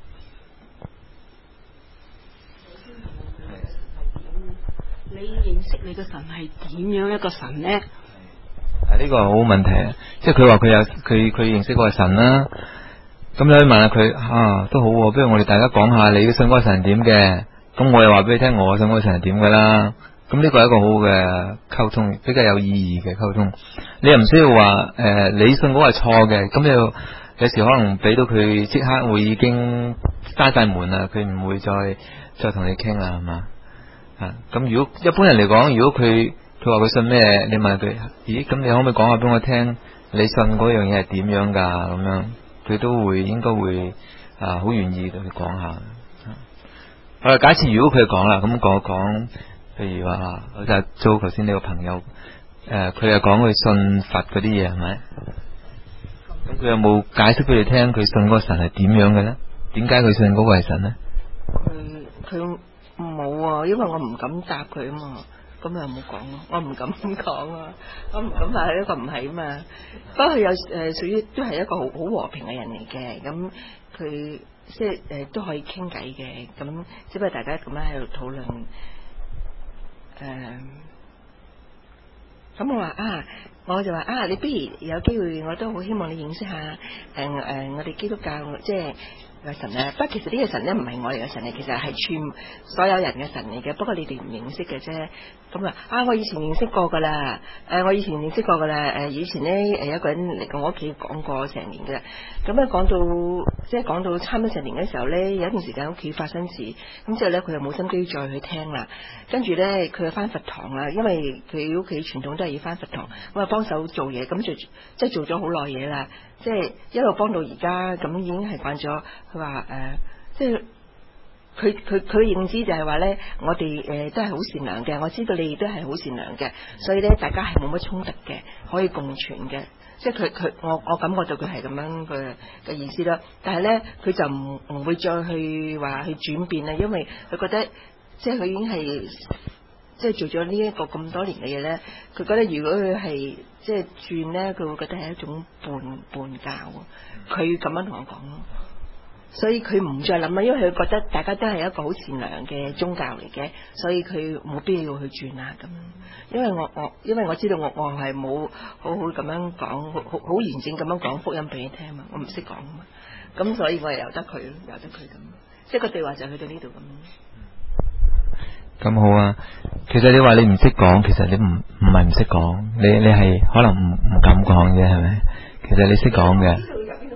你認識你個神係點樣一個神咧？ 啊，呢個係好問題啊！即係佢話佢有佢佢認識嗰個神啦，咁你可以問下佢啊，都好，不如我哋大家講下你信嗰個神點嘅，咁我又話俾你聽我信嗰個神係點噶啦。咁呢個係一個好嘅溝通，比較有意義嘅溝通。你又唔需要話誒、呃，你信嗰個係錯嘅，咁又有時可能俾到佢即刻會已經閂晒門啦，佢唔會再再同你傾啦，係嘛？啊，咁如果一般人嚟講，如果佢佢話佢信咩，你問佢，咦，咁你可唔可以講下俾我聽，你信嗰樣嘢係點樣噶？咁樣佢都會應該會啊，好願意同佢講下。好啦，假設如果佢講啦，咁講一講，譬如話，我就做頭先你個朋友，誒、呃，佢又講佢信佛嗰啲嘢係咪？咁佢有冇解釋俾你聽，佢信嗰個神係點樣嘅咧？點解佢信嗰個係神咧？ 佢佢。冇啊，因為我唔敢答佢啊嘛，咁又冇講咯，我唔敢講啊，我唔敢話佢一個唔係啊嘛。不過佢有誒屬於都係一個好好和平嘅人嚟嘅，咁佢即係誒都可以傾偈嘅，咁只不過大家咁樣喺度討論誒，咁、呃、我話啊，我就話啊，你不如有機會，我都好希望你認識下誒誒、呃呃、我哋基督教即係。 嘅神咧，不過其實呢個神咧唔係我哋嘅神嚟，其實係全所有人嘅神嚟嘅。不過你哋唔認識嘅啫。咁啊，啊我以前認識過噶啦，誒、呃、我以前認識過噶啦，誒、呃、以前咧誒有一個人嚟過我屋企講過成年嘅，咁咧講到即係講到差唔多成年嘅時候咧，有一段時間屋企發生事，咁之後咧佢就冇心機再去聽啦，跟住咧佢就翻佛堂啦，因為佢屋企傳統都係要翻佛堂，咁啊幫手做嘢，咁就即係做咗好耐嘢啦，即係一路幫到而家，咁已經係慣咗。佢話誒，即係。佢佢佢認知就係話咧，我哋誒、呃、都係好善良嘅，我知道你哋都係好善良嘅，所以咧大家係冇乜衝突嘅，可以共存嘅。即係佢佢我我感覺到佢係咁樣嘅嘅意思啦。但係咧佢就唔唔會再去話去轉變啦，因為佢覺得即係佢已經係即係做咗呢一個咁多年嘅嘢咧，佢覺得如果佢係即係轉咧，佢會覺得係一種叛叛教。佢咁樣同我講咯。所以佢唔再諗啦，因為佢覺得大家都係一個好善良嘅宗教嚟嘅，所以佢冇必要去轉啊咁。因為我我因為我知道我我係冇好好咁樣講，好好好完整咁樣講福音俾你聽嘛，我唔識講啊嘛，咁所以我係由得佢，由得佢咁，即係個對話就去到呢度咁。 咁好啊，其實你話你唔識講，其實你唔唔係唔識講，你你係可能唔唔敢講嘅係咪？其實你識講嘅。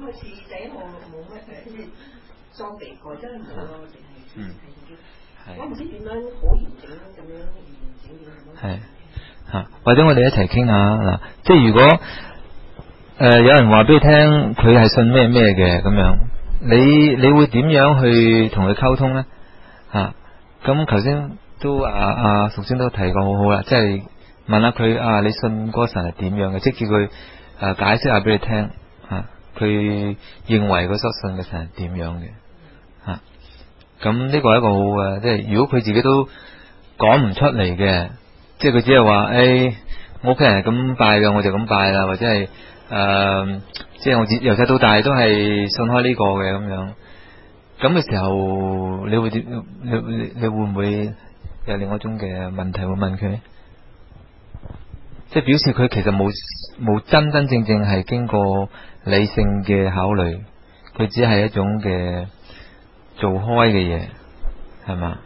裝備過真係冇咯，淨係嗯係。我唔知點樣好完整咁樣完整點咁樣。係嚇，或者我哋一齊傾下嗱，即係如果誒、呃、有人話俾你聽佢係信咩咩嘅咁樣，你你會點樣去同佢溝通咧？嚇，咁頭先都阿阿淑仙都提過好好啦，即係問下佢啊，你信嗰個神係點樣嘅？即係叫佢誒、呃、解釋下俾你聽嚇，佢、啊、認為佢所信嘅神係點樣嘅？咁呢個係一個好嘅，即係如果佢自己都講唔出嚟嘅，即係佢只係話誒，我屋企人係咁拜嘅，我就咁拜啦，或者係誒、呃，即係我自由細到大都係信開呢個嘅咁樣。咁嘅時候，你會點？你你你會唔會有另外一種嘅問題會問佢？即係表示佢其實冇冇真真正正係經過理性嘅考慮，佢只係一種嘅。做開嘅嘢係嘛？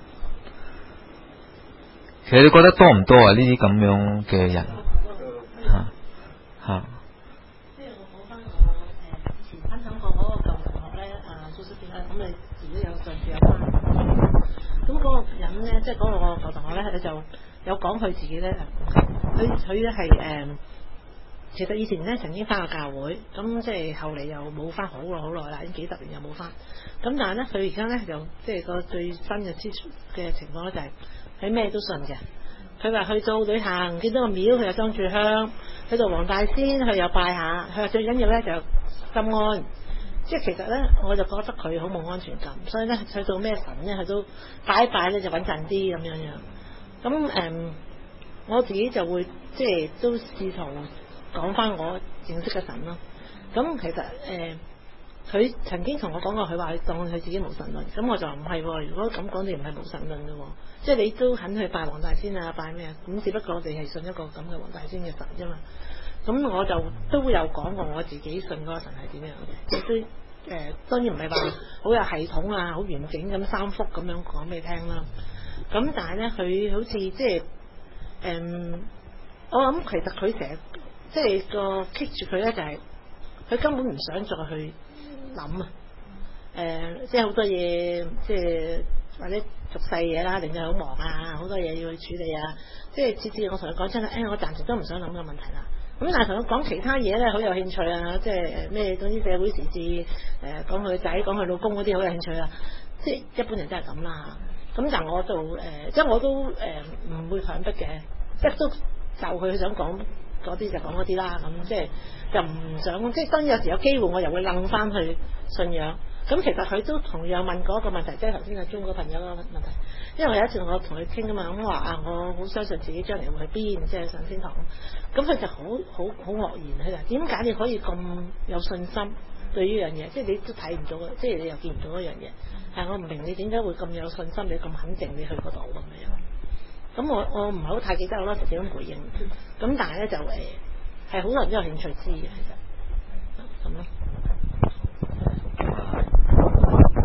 其實你覺得多唔多啊？呢啲咁樣嘅人嚇嚇。 即係我講翻我誒以前分享過嗰個舊同學咧，啊蘇叔點咧，咁你自己有上次有翻。咁嗰個人咧，即係嗰個舊同學咧，佢就有講佢自己咧，佢佢咧係誒。其實以前咧曾經翻過教會，咁即係後嚟又冇翻好耐好耐啦，已經幾十年又冇翻。咁但係咧，佢而家咧就即係個最新嘅之嘅情況咧，就係佢咩都信嘅。佢話去到旅行見到個廟，佢又裝住香；去到黃大仙，佢又拜下。佢話最緊要咧就心安。即係其實咧，我就覺得佢好冇安全感，所以咧去到咩神咧，佢都拜一拜咧就穩陣啲咁樣樣。咁誒、嗯，我自己就會即係都試圖。講翻我認識嘅神咯，咁其實誒，佢、呃、曾經同我講過，佢話佢當佢自己無神論，咁我就唔係，如果咁講你唔係無神論嘅，即係你都肯去拜黃大仙啊，拜咩啊，咁只不過我哋係信一個咁嘅黃大仙嘅神啫嘛，咁我就都有講過我自己信嗰個神係點樣嘅，亦都誒、呃，當然唔係話好有系統啊，好完整咁三幅咁樣講俾你聽啦，咁但係咧佢好似即係誒、呃，我諗其實佢成日。即係個棘住佢咧，就係、是、佢根本唔想再去諗啊！誒、呃，即係好多嘢，即係或者俗世嘢啦，令佢好忙啊，好多嘢要去處理啊！即係次次我同佢講真啦，誒、哎，我暫時都唔想諗個問題啦。咁但係同佢講其他嘢咧，好有興趣啊！即係咩總之社會時事，誒、呃，講佢仔、講佢老公嗰啲好有興趣啊！即係一般人都係咁啦。咁但係我就誒、呃，即係我都誒唔、呃、會強迫嘅，即係都就佢想講。嗰啲就講嗰啲啦，咁即係就唔想，即係當然有時有機會我又會楞翻去信仰。咁其實佢都同樣問過一個問題，即係頭先阿中嗰朋友個問題。因為有一次我同佢傾啊嘛，咁話啊，我好相信自己將來會去邊，即係上天堂。咁佢就好好好愕然，佢話點解你可以咁有信心對呢樣嘢？即係你都睇唔到，即係你又見唔到一樣嘢。係我唔明你點解會咁有信心，你咁肯定你去嗰度咁樣。咁我我唔係好太記得我嗰時點樣回應，咁但係咧就誒係好多人都有興趣知嘅，其實咁咯。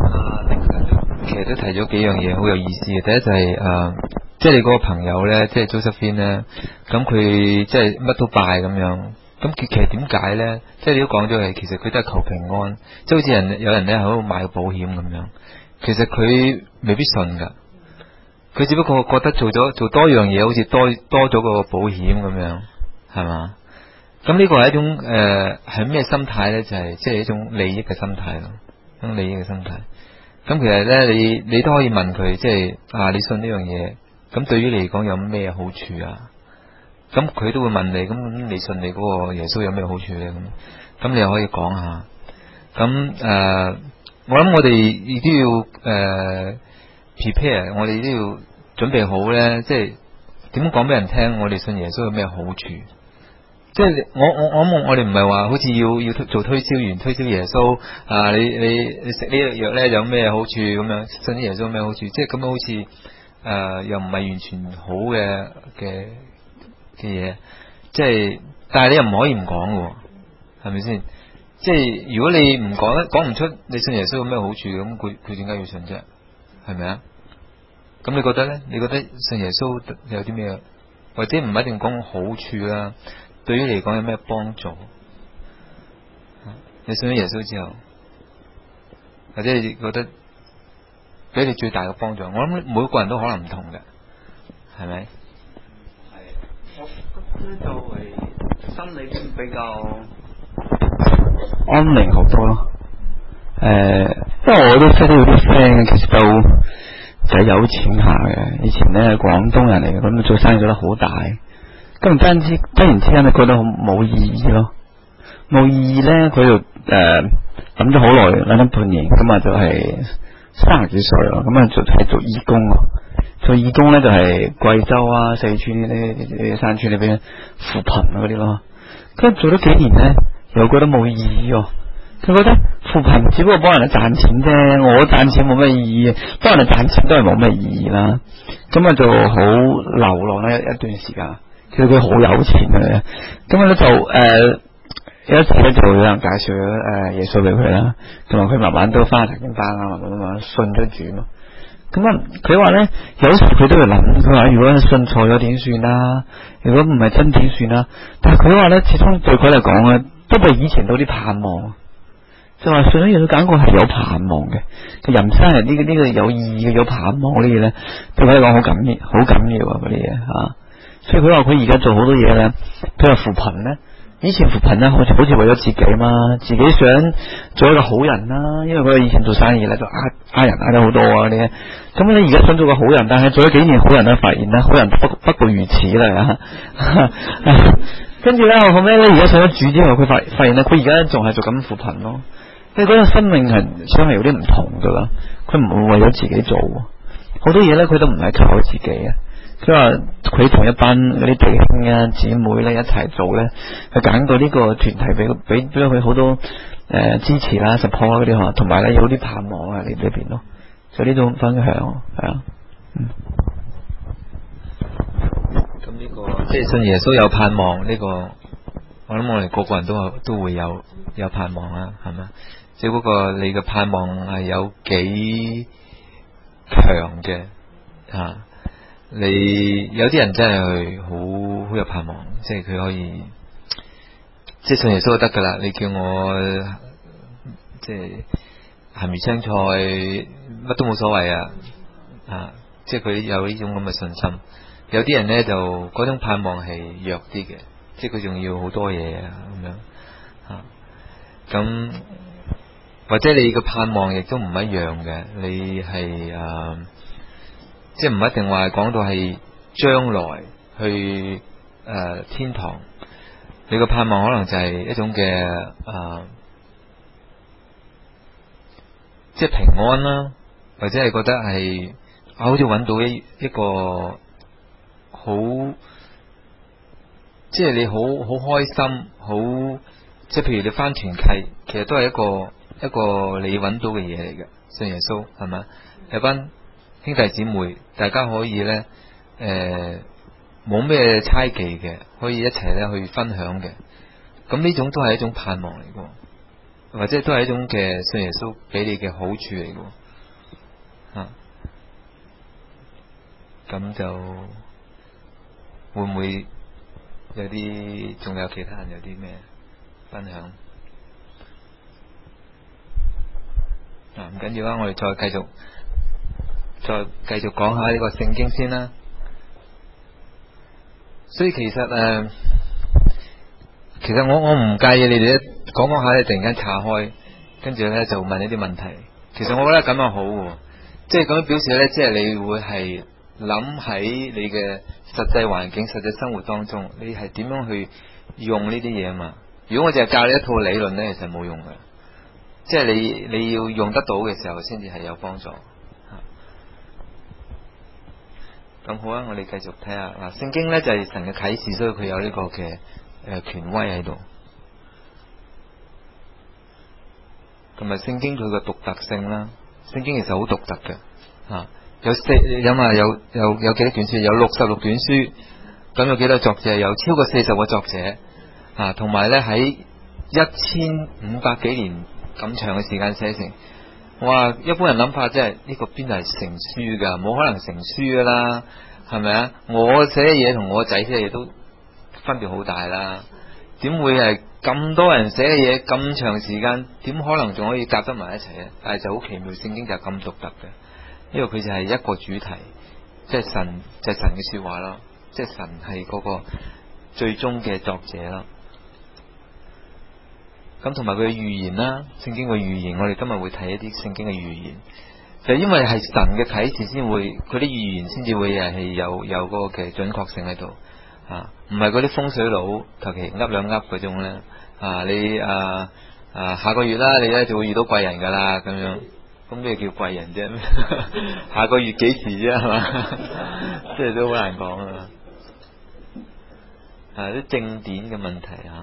實都提咗幾樣嘢好有意思嘅。第一就係、是、誒、呃，即係你嗰個朋友咧，即係 Josephine 咧，咁佢即係乜都拜咁樣。咁其實點解咧？即係你都講咗係，其實佢都係求平安，即係好似人有人咧喺度買個保險咁樣。其實佢未必信噶，佢只不過覺得做咗做多樣嘢，好似多多咗個保險咁樣，係嘛？咁呢個係一種誒係咩心態咧？就係即係一種利益嘅心態咯，一種利益嘅心態。咁其實咧，你你都可以問佢，即係啊，你信呢樣嘢，咁對於你嚟講有咩好處啊？咁佢都會問你，咁你信你嗰個耶穌有咩好處咧？咁咁你又可以講下。咁誒、呃，我諗我哋亦都要誒、呃、prepare，我哋都要準備好咧，即係點講俾人聽，我哋信耶穌有咩好處？即係我我我我哋唔係話好似要要做推銷員推銷耶穌啊！你你你食呢個藥咧有咩好處咁樣？信耶穌有咩好處？即係咁樣好似誒、呃、又唔係完全好嘅嘅。嘅嘢，即係，但係你又唔可以唔講嘅，係咪先？即係如果你唔講咧，講唔出你信耶穌有咩好處，咁佢佢點解要信啫？係咪啊？咁你覺得咧？你覺得信耶穌有啲咩？或者唔一定講好處啦，對於你嚟講有咩幫助？你信咗耶穌之後，或者你覺得俾你最大嘅幫助？我諗每個人都可能唔同嘅，係咪？ 咧就係心理比較安寧好多咯。誒、呃，因為我都識到有啲 friend，其實都就係有錢下嘅。以前咧廣東人嚟嘅，咁做生意做得好大，咁唔單止突然之間咧覺得好冇意義咯。冇意義咧，佢就誒諗咗好耐，諗咗半年，咁啊就係三十幾歲咯，咁啊就係做義工咯。做義工咧就係貴州啊、四川呢啲山村呢邊扶貧嗰啲咯。跟住做咗幾年咧，又覺得冇意義喎。佢覺得扶貧只不過幫人哋賺錢啫，我賺錢冇咩意義，幫人哋賺錢都係冇咩意義啦。咁啊就好流浪咧一段時間。其實佢好有錢嘅，咁啊咧就誒、呃、有一次咧就有人介紹咗誒耶穌俾佢啦，同埋佢慢慢都翻查經班啊，慢慢慢慢信咗主咯。咁啊，佢話咧，有時佢都會諗，佢話如果信錯咗點算啦？如果唔係真點算啦？但係佢話咧，始終對佢嚟講咧，都比以前多啲盼望。就話信咗耶穌感覺係有盼望嘅，佢人生係呢個呢個有意義嘅有盼望嗰啲嘢咧，對佢嚟講好緊要，好緊要啊嗰啲嘢啊。所以佢話佢而家做好多嘢咧，譬如扶貧咧。以前扶貧咧，好似好似為咗自己嘛，自己想做一個好人啦。因為佢以前做生意咧，就呃呃人呃咗好多啊啲。咁咧而家想做個好人，但係做咗幾年好人咧，發現咧好人不不過如此啦。跟住咧後尾咧，而家上咗主之後，佢發發現咧，佢而家仲係做緊扶貧咯。因為嗰個生命係想係有啲唔同噶啦，佢唔會為咗自己做，好多嘢咧佢都唔係靠自己啊。佢話佢同一班嗰啲弟兄啊姊妹咧一齊做咧，佢揀過呢個團體俾俾俾咗佢好多誒、呃、支持啦、support 嗰啲嗬，同埋咧有啲盼望啊喺呢邊咯，就呢種分享係啊，嗯。 咁呢、這個即係信耶穌有盼望呢、這個，我諗我哋個個人都都會有有盼望啦，係咪？只不過你嘅盼望係有幾強嘅啊？你有啲人真係好好有盼望，即係佢可以即係信耶穌就得噶啦。你叫我即係鹹魚青菜乜都冇所謂啊！啊，即係佢有呢種咁嘅信心。有啲人咧就嗰種盼望係弱啲嘅，即係佢仲要好多嘢啊咁樣啊。咁或者你嘅盼望亦都唔一樣嘅，你係啊。即係唔一定話講到係將來去誒、呃、天堂，你個盼望可能就係一種嘅誒、呃，即係平安啦，或者係覺得係啊，好似揾到一一個好，即係你好好開心，好即係譬如你返團契，其實都係一個一個你揾到嘅嘢嚟嘅，信耶穌係咪？有班兄弟姊妹，大家可以咧，誒，冇咩猜忌嘅，可以一齊咧去分享嘅。咁呢種都係一種盼望嚟嘅，或者都係一種嘅信耶穌俾你嘅好處嚟嘅。 啊，咁就會唔會有啲仲有其他人有啲咩分享？啊，唔緊要啦，我哋再繼續再繼續講下呢個聖經先啦。所以其實誒、呃，其實我我唔介意你哋咧講講下咧，突然間岔開，跟住咧就問一啲問題。其實我覺得咁樣好嘅，即係咁樣表示咧，即係你會係諗喺你嘅實際環境、實際生活當中，你係點樣去用呢啲嘢嘛？如果我淨係教你一套理論咧，其實冇用嘅。即係你你要用得到嘅時候，先至係有幫助。咁好啊，我哋繼續睇下嗱，聖經咧就係、是、神嘅啟示，所以佢有呢個嘅誒、呃、權威喺度。同埋聖經佢個獨特性啦，聖經其實好獨特嘅吓、啊，有四有啊有有有幾多卷書？有六十六卷書，咁有幾多作者？有超過四十個作者啊，同埋咧喺一千五百幾年咁長嘅時間寫成。哇！一般人諗法即係呢個邊度係成書噶？冇可能成書噶啦，係咪啊？我寫嘅嘢同我仔寫嘅嘢都分別好大啦，點會係咁多人寫嘅嘢咁長時間？點可能仲可以夾得埋一齊咧？但係就好奇妙，聖經就係咁獨特嘅，因為佢就係一個主題，即係神就係神嘅說話咯，即係神係嗰個最終嘅作者咯。咁同埋佢嘅預言啦，聖經嘅預言，我哋今日會睇一啲聖經嘅預言，就係因為係神嘅啟示先會，佢啲預言先至會係有有嗰個嘅準確性喺度啊，唔係嗰啲風水佬求其噏兩噏嗰種咧啊，你啊啊下個月啦，你咧就會遇到貴人噶啦咁樣，咁咩叫貴人啫？下個月幾時啫？係嘛，即係都好難講啊！啊，啲正典嘅問題啊。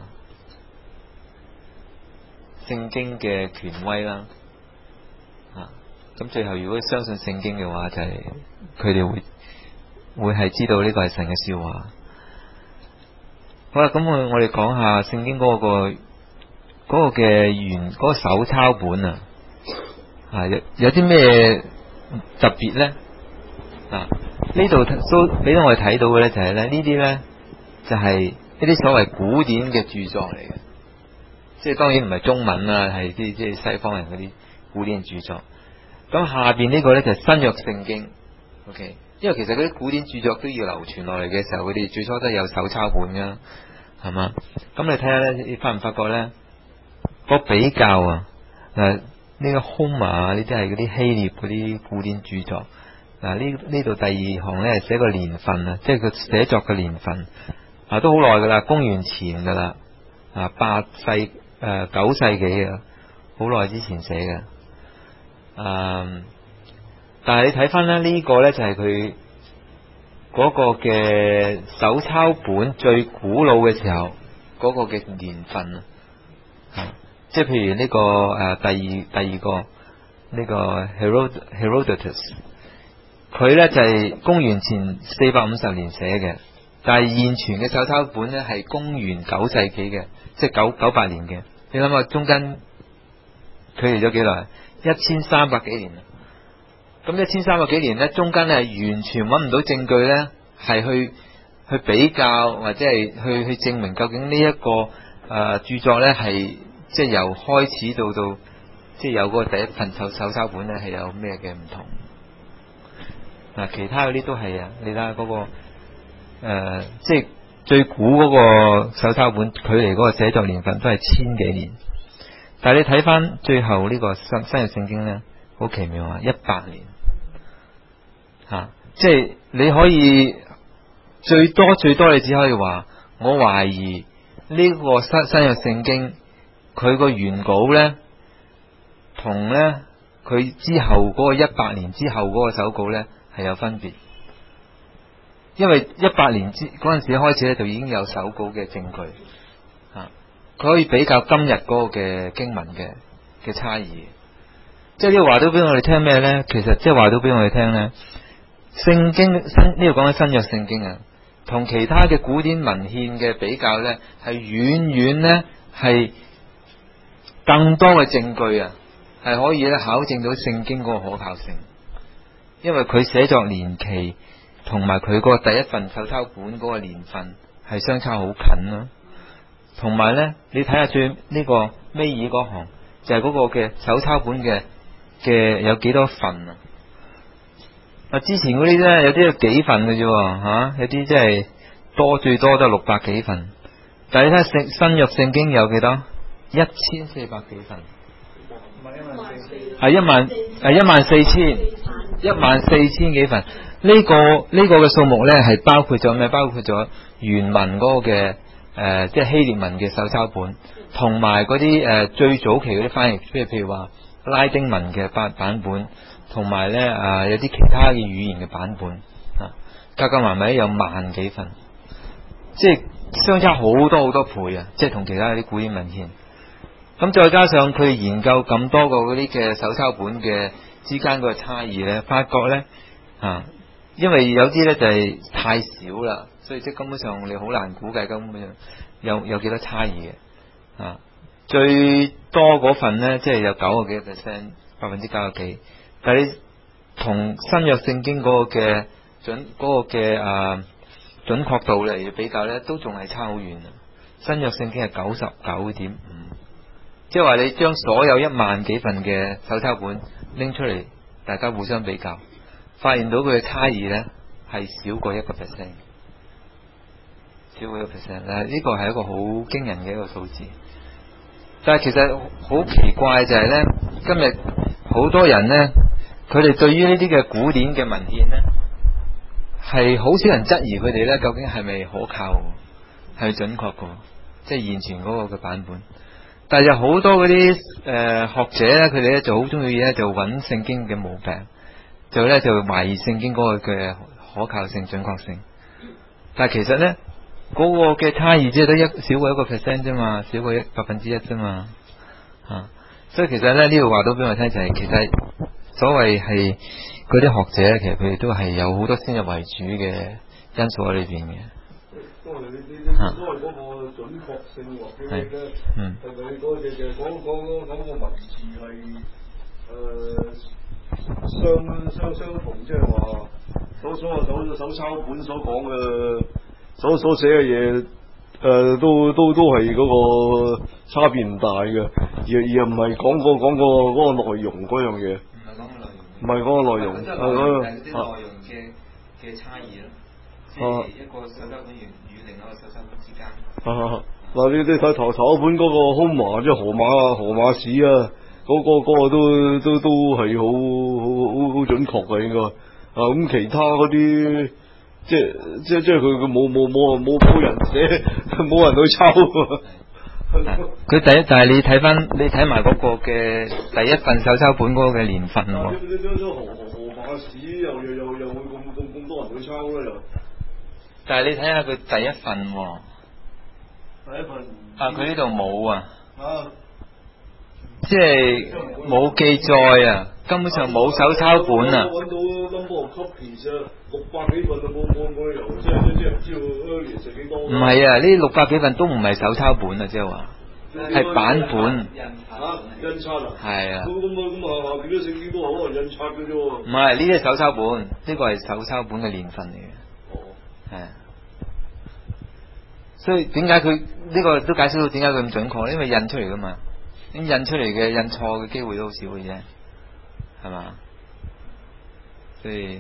聖經嘅權威啦，啊，咁最後如果相信聖經嘅話，就係佢哋會會係知道呢個係神嘅笑話。好啦，咁我我哋講下聖經嗰、嗰個嗰、嗰個嘅原嗰個手抄本啊，啊有有啲咩特別咧？啊，呢度都俾到我哋睇到嘅咧，就係咧呢啲咧就係一啲所謂古典嘅著作嚟嘅。即係當然唔係中文啦，係啲即係西方人嗰啲古典著作。咁下邊呢個咧就係新約聖經 ，OK。因為其實嗰啲古典著作都要流傳落嚟嘅時候，佢哋最初都係有手抄本噶，係嘛？咁你睇下咧，你發唔發覺咧？個比較啊，誒，呢個 Homer 啊，呢啲係嗰啲希臘嗰啲古典著作。嗱，呢呢度第二行咧係寫個年份啊，即係佢寫作嘅年份啊，都好耐噶啦，公元前噶啦，啊八世。誒、呃，九世紀啊，好耐之前寫嘅，嗯，但係你睇翻咧呢個咧就係佢嗰個嘅手抄本最古老嘅時候嗰、嗰個嘅年份啊，即係譬如呢、呢個誒、呃、第二第二個呢、呢個 Herod Herodotus， 佢咧就係、是、公元前四百五十年寫嘅，但係現存嘅手抄本咧係公元九世紀嘅，即係九九八年嘅。你諗下中間距離咗幾耐？一千三百幾年啦。咁一千三百幾年咧，中間咧係完全揾唔到證據咧，係去去比較或者係去去證明究竟呢、這、一個誒、呃、著作咧係即係由開始到到即係有嗰個第一份手手抄本咧係有咩嘅唔同？嗱，其他嗰啲都係啊，你睇下嗰個誒、呃、即係。最古嗰個手抄本，距離嗰個寫作年份都係千幾年，但係你睇翻最後呢個新新約聖經咧，好奇妙啊！一百年，吓、啊，即係你可以最多最多，你只可以話，我懷疑呢個新新約聖經佢個原稿咧，同咧佢之後嗰個一百年之後嗰個手稿咧係有分別。因為一百年之嗰陣時開始咧，就已經有手稿嘅證據，吓、啊，佢可以比較今日嗰個嘅經文嘅嘅差異。即係呢個話都俾我哋聽咩咧？其實即係話都俾我哋聽咧，聖經新呢度講緊新約聖經啊，同其他嘅古典文獻嘅比較咧，係遠遠咧係更多嘅證據啊，係可以咧考證到聖經嗰個可靠性。 因為佢寫作年期同埋佢個第一份手抄本嗰個年份係相差好近咯。同埋呢，你睇下最呢個尾二嗰行，就係、是、嗰個嘅手抄本嘅嘅有幾多份啊？啊，之前嗰啲呢，有啲有幾份嘅啫，吓、啊、有啲真係多，最多都係六百幾份。但係你睇下新約聖經有幾多？一千四百幾份，係一萬係一萬四千一萬四千幾份。呢、這個呢、這個嘅數目呢，係包括咗咩？包括咗原文嗰個嘅誒、呃，即係希臘文嘅手抄本，同埋嗰啲誒最早期嗰啲翻譯，即係譬如話拉丁文嘅版版本，同埋呢啊有啲其他嘅語言嘅版本啊，加加埋埋有萬幾份，即係相差好多好多倍啊！即係同其他啲古典文獻。咁再加上佢研究咁多個嗰啲嘅手抄本嘅之間嗰個差異咧，發覺咧啊，因為有啲咧就係、是、太少啦，所以即係根本上你好難估計根本上有有幾多差異嘅啊。最多嗰份咧，即係有九個幾 percent， 百分之九十幾。但係你同新約聖經嗰個嘅準嗰、嗰個嘅啊準確度嚟比較咧，都仲係差好遠啊！新約聖經係九十九點五。即係話你將所有一萬幾份嘅手抄本拎出嚟，大家互相比較，發現到佢嘅差異呢係少過一個 percent， 少過一個 percent。嗱，呢個係一個好驚人嘅一個數字。但係其實好奇怪就係呢，今日好多人呢，佢哋對於呢啲嘅古典嘅文獻呢，係好少人質疑佢哋呢究竟係咪可靠，係準確嘅，即係現存嗰個嘅版本。但係有好多嗰啲誒學者咧，佢哋咧就好中意咧就揾聖經嘅毛病，就咧就懷疑聖經嗰個嘅可靠性、準確性。但係其實咧嗰、嗰個嘅差異只係得一少過一個 percent 啫嘛，少過一百分之一啫嘛，吓、啊。所以其實咧呢度話到俾我聽就係、是，其實所謂係嗰啲學者，其實佢哋都係有好多先入為主嘅因素喺裏邊嘅。 因為你你你所謂嗰個準確性或者咧，係咪嗰隻嘅講講講個文字係誒相相相同，即係話所所謂手手抄本所講嘅所所寫嘅嘢誒，都都都係嗰個差別唔大嘅，而而唔係講個講個嗰個內容嗰樣嘢，唔係講個內容，唔係講個內容，係嗰啲內容嘅嘅差異咯。即係一個手抄本與與另一個手抄本之間。啊，嗱你你睇頭頭本嗰個 Homer 即係荷馬荷馬史啊，嗰、嗰個、嗰個都都都係好好好好準確嘅應該。啊咁其他嗰啲即係即係即係佢佢冇冇冇冇冇人寫，冇人去抄。 佢第一，但係你睇翻你睇埋嗰個嘅第一份手抄本嗰個嘅年份喎。 你將將荷荷馬史又又又又會咁咁咁多人去抄咧又？ 但係你睇下佢第一份喎、哦， 第一份啊佢呢度冇啊， 啊即係冇記載啊，根本上冇手抄本啊。 我揾到 number of copies 啊，六百幾份啊，冇冇冇理由，即係即係唔知道嗰年成幾多。唔係啊，呢六百幾份都唔係手抄本啊，即係話係版本。 嚇印刷啊？ 係啊。 咁咁咁啊下邊啲聖經都係可能印刷嘅啫喎。 唔係，呢啲係手抄本，呢、呢個係手抄本嘅年份嚟嘅。係，所以點解佢呢個都解釋到點解佢咁準確咧？因為印出嚟噶嘛，咁印出嚟嘅印錯嘅機會都好少嘅啫，係嘛？所以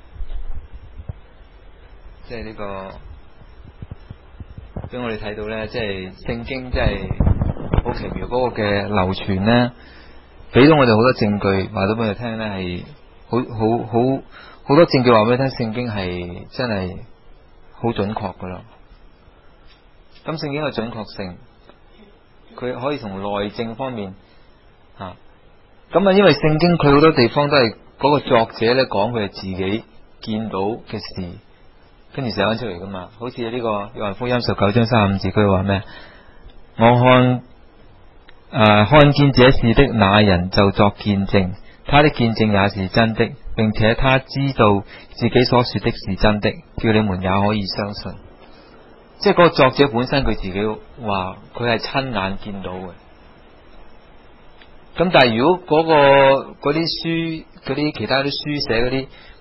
即係呢個俾我哋睇到咧，即係聖經真係好奇妙嗰個嘅流傳咧，俾到我哋好多證據，話到俾我哋聽咧係好好好好多證據話俾你聽，聖經係真係好準確噶啦，咁聖經嘅準確性，佢可以從內證方面啊，咁啊，因為聖經佢好多地方都係嗰個作者咧講佢自己見到嘅事，跟住寫翻出嚟噶嘛，好似呢個約翰福音十九章三十五字，佢話咩？我看誒、呃、看見這事的那人就作見證，他的見證也是真的，並且他知道自己所說的是真的，叫你們也可以相信。即係嗰個作者本身佢自己話佢係親眼見到嘅。咁但係如果嗰、嗰個嗰啲書嗰啲其他啲書寫嗰啲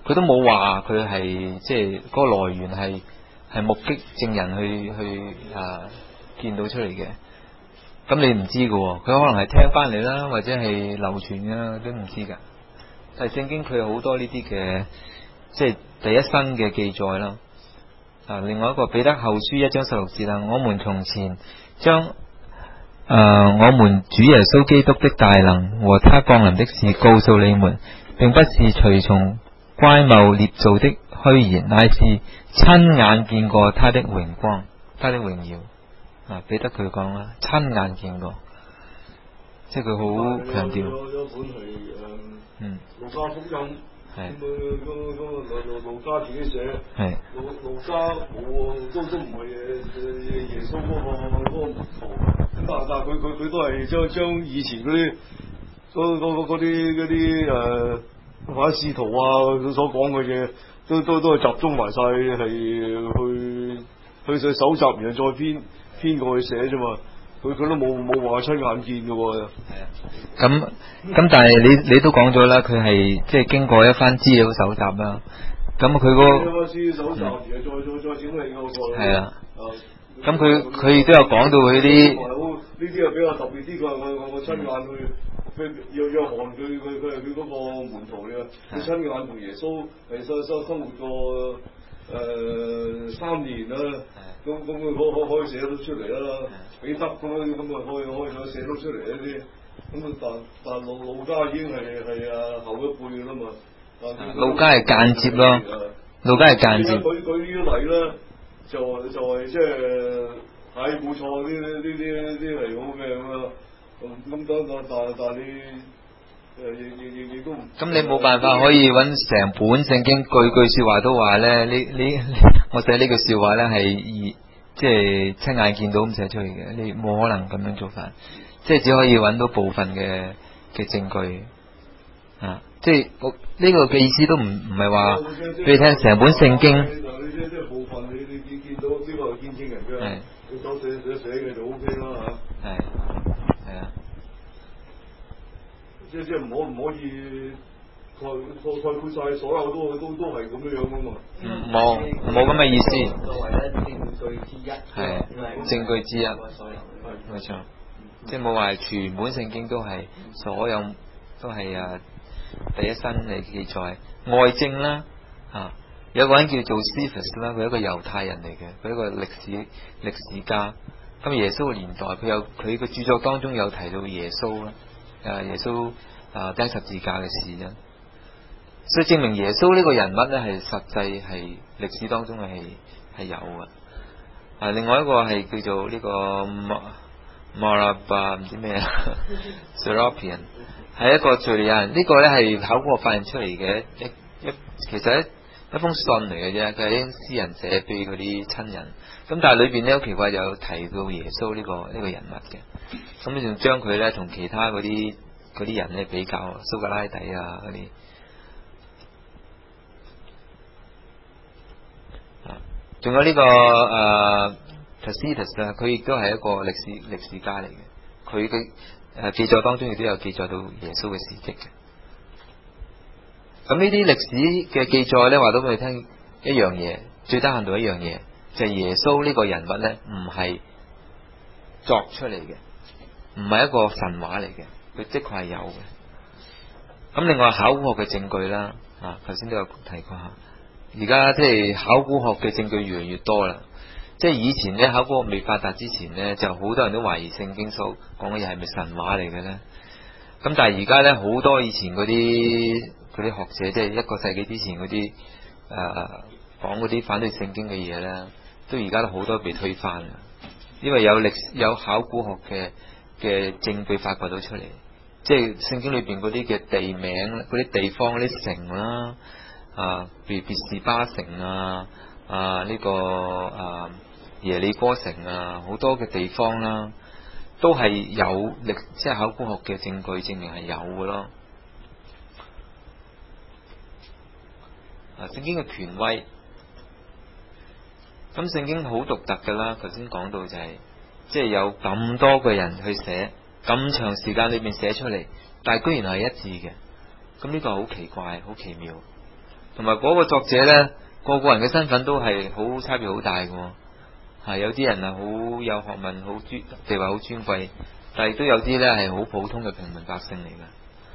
佢都冇話佢係即係嗰個來源係係目擊證人去去啊見到出嚟嘅。咁你唔知㗎喎，佢可能係聽翻嚟啦，或者係流傳嘅，都唔知㗎。但係聖經佢有好多呢啲嘅，即係第一身嘅記載啦。啊，另外一個彼得後書一章十六節啦，我們從前將誒、呃、我們主耶穌基督的大能和他降臨的事告訴你們，並不是隨從乖謬捏造的虛言，乃是親眼見過他的榮光、他的榮耀。啊，彼得佢講啦，親眼見過，即係佢好強調。 有有本係誒，嗯，路加福音，係咁啊，嗰嗰路路加自己寫，係路路加冇都都唔係誒耶穌嗰個嗰個門徒，咁但但佢佢佢都係將將以前嗰啲嗰嗰嗰啲嗰啲誒或者使徒啊佢所講嘅嘢，都都都係集中埋晒係去去去搜集，然後再編。邊個去寫啫嘛？佢佢都冇冇話親眼見嘅喎。係啊， 咁咁但係你你都講咗啦，佢係即係經過一番資料搜集啦。咁佢嗰個一番資料搜集，然後再再再整理嗰個。 係啊。咁佢佢亦都有講到佢啲。 呢啲係比較特別啲，佢我我我親眼去，佢約約翰佢佢佢係佢嗰個門徒嚟嘅，佢親眼同耶穌係生生生活過誒三年啦。咁咁佢可可可以寫到出嚟啦，彼得咁樣咁啊可以可以寫到出嚟一啲，咁啊但但路路加已經係係啊後一輩嘅啦嘛。 路加係間接咯，路加係間接。 佢佢呢啲例咧，就就係即係係冇錯，呢呢呢啲呢啲係好嘅咁啊。咁咁但但但你誒亦亦亦亦都唔。 咁你冇辦法可以揾成本聖經句句説話都話咧，你你我寫呢句説話咧係以即係親眼見到咁寫出嚟嘅，你冇可能咁樣做法，即係只可以揾到部分嘅嘅證據啊！即係我呢個嘅意思都唔唔係話俾你聽成本聖經。 你即即係部分你你見見到呢個見證人嘅，你手寫寫寫嘅就 O K 啦嚇。係係啊。即即唔可唔可以概概概括晒所有都都都係咁樣樣噶嘛？ 冇冇咁嘅意思。 作為咧證據之一。 係證據之一。冇錯。即係冇話全本聖經都係所有都係啊第一身嚟記載外證啦啊，有個人叫做 Cephas 啦，佢係一個猶太人嚟嘅，佢係一個歷史歷史家。咁耶穌嘅年代，佢有佢嘅著作當中有提到耶穌啦。誒耶穌啊釘十字架嘅事啦，所以證明耶穌呢個人物咧係實際係歷史當中係係有嘅。啊，另外一個係叫做呢個 Marab 唔知咩啊 Serapion 係一個敘利亞人，呢、這個咧係考古學發現出嚟嘅一一其實一一封信嚟嘅啫，佢係啲詩人寫俾嗰啲親人。咁但係裏邊咧好奇怪有提到耶穌呢、這個呢、這個人物嘅。咁你仲將佢咧同其他嗰啲嗰啲人咧比較，蘇格拉底啊嗰啲，啊，仲有呢、這個誒 Tacitus 啊，佢亦都係一個歷史歷史家嚟嘅，佢嘅誒記載當中亦都有記載到耶穌嘅事蹟嘅。咁呢啲歷史嘅記載咧，話到俾你聽一樣嘢，最低限度一樣嘢，就係、是、耶穌呢個人物咧，唔係作出嚟嘅。唔係一個神話嚟嘅，佢的確係有嘅。咁另外考古學嘅證據啦，啊，頭先都有提過下。而家即係考古學嘅證據越嚟越多啦。即係以前咧考古學未發達之前咧，就好多人都懷疑聖經所講嘅嘢係咪神話嚟嘅咧。咁但係而家咧好多以前嗰啲嗰啲學者，即係一個世紀之前嗰啲誒講嗰啲反對聖經嘅嘢咧，都而家都好多被推翻啦。因為有歷史有考古學嘅嘅證據發掘到出嚟，即係聖經裏邊嗰啲嘅地名、嗰啲地方、嗰啲城啦，啊，譬如別是巴城啊，啊呢、這個啊耶利哥城啊，好多嘅地方啦，都係有歷，即係考古學嘅證據證明係有嘅咯。啊，聖經嘅權威，咁聖經好獨特㗎啦。頭先講到就係、是。即係有咁多個人去寫，咁長時間裏面寫出嚟，但係居然係一致嘅，咁呢個好奇怪，好奇妙。 同埋嗰個作者咧，個個人嘅身份都係好差別好大嘅，係有啲人係好有學問，好尊地位好尊貴，但係都有啲咧係好普通嘅平民百姓嚟嘅。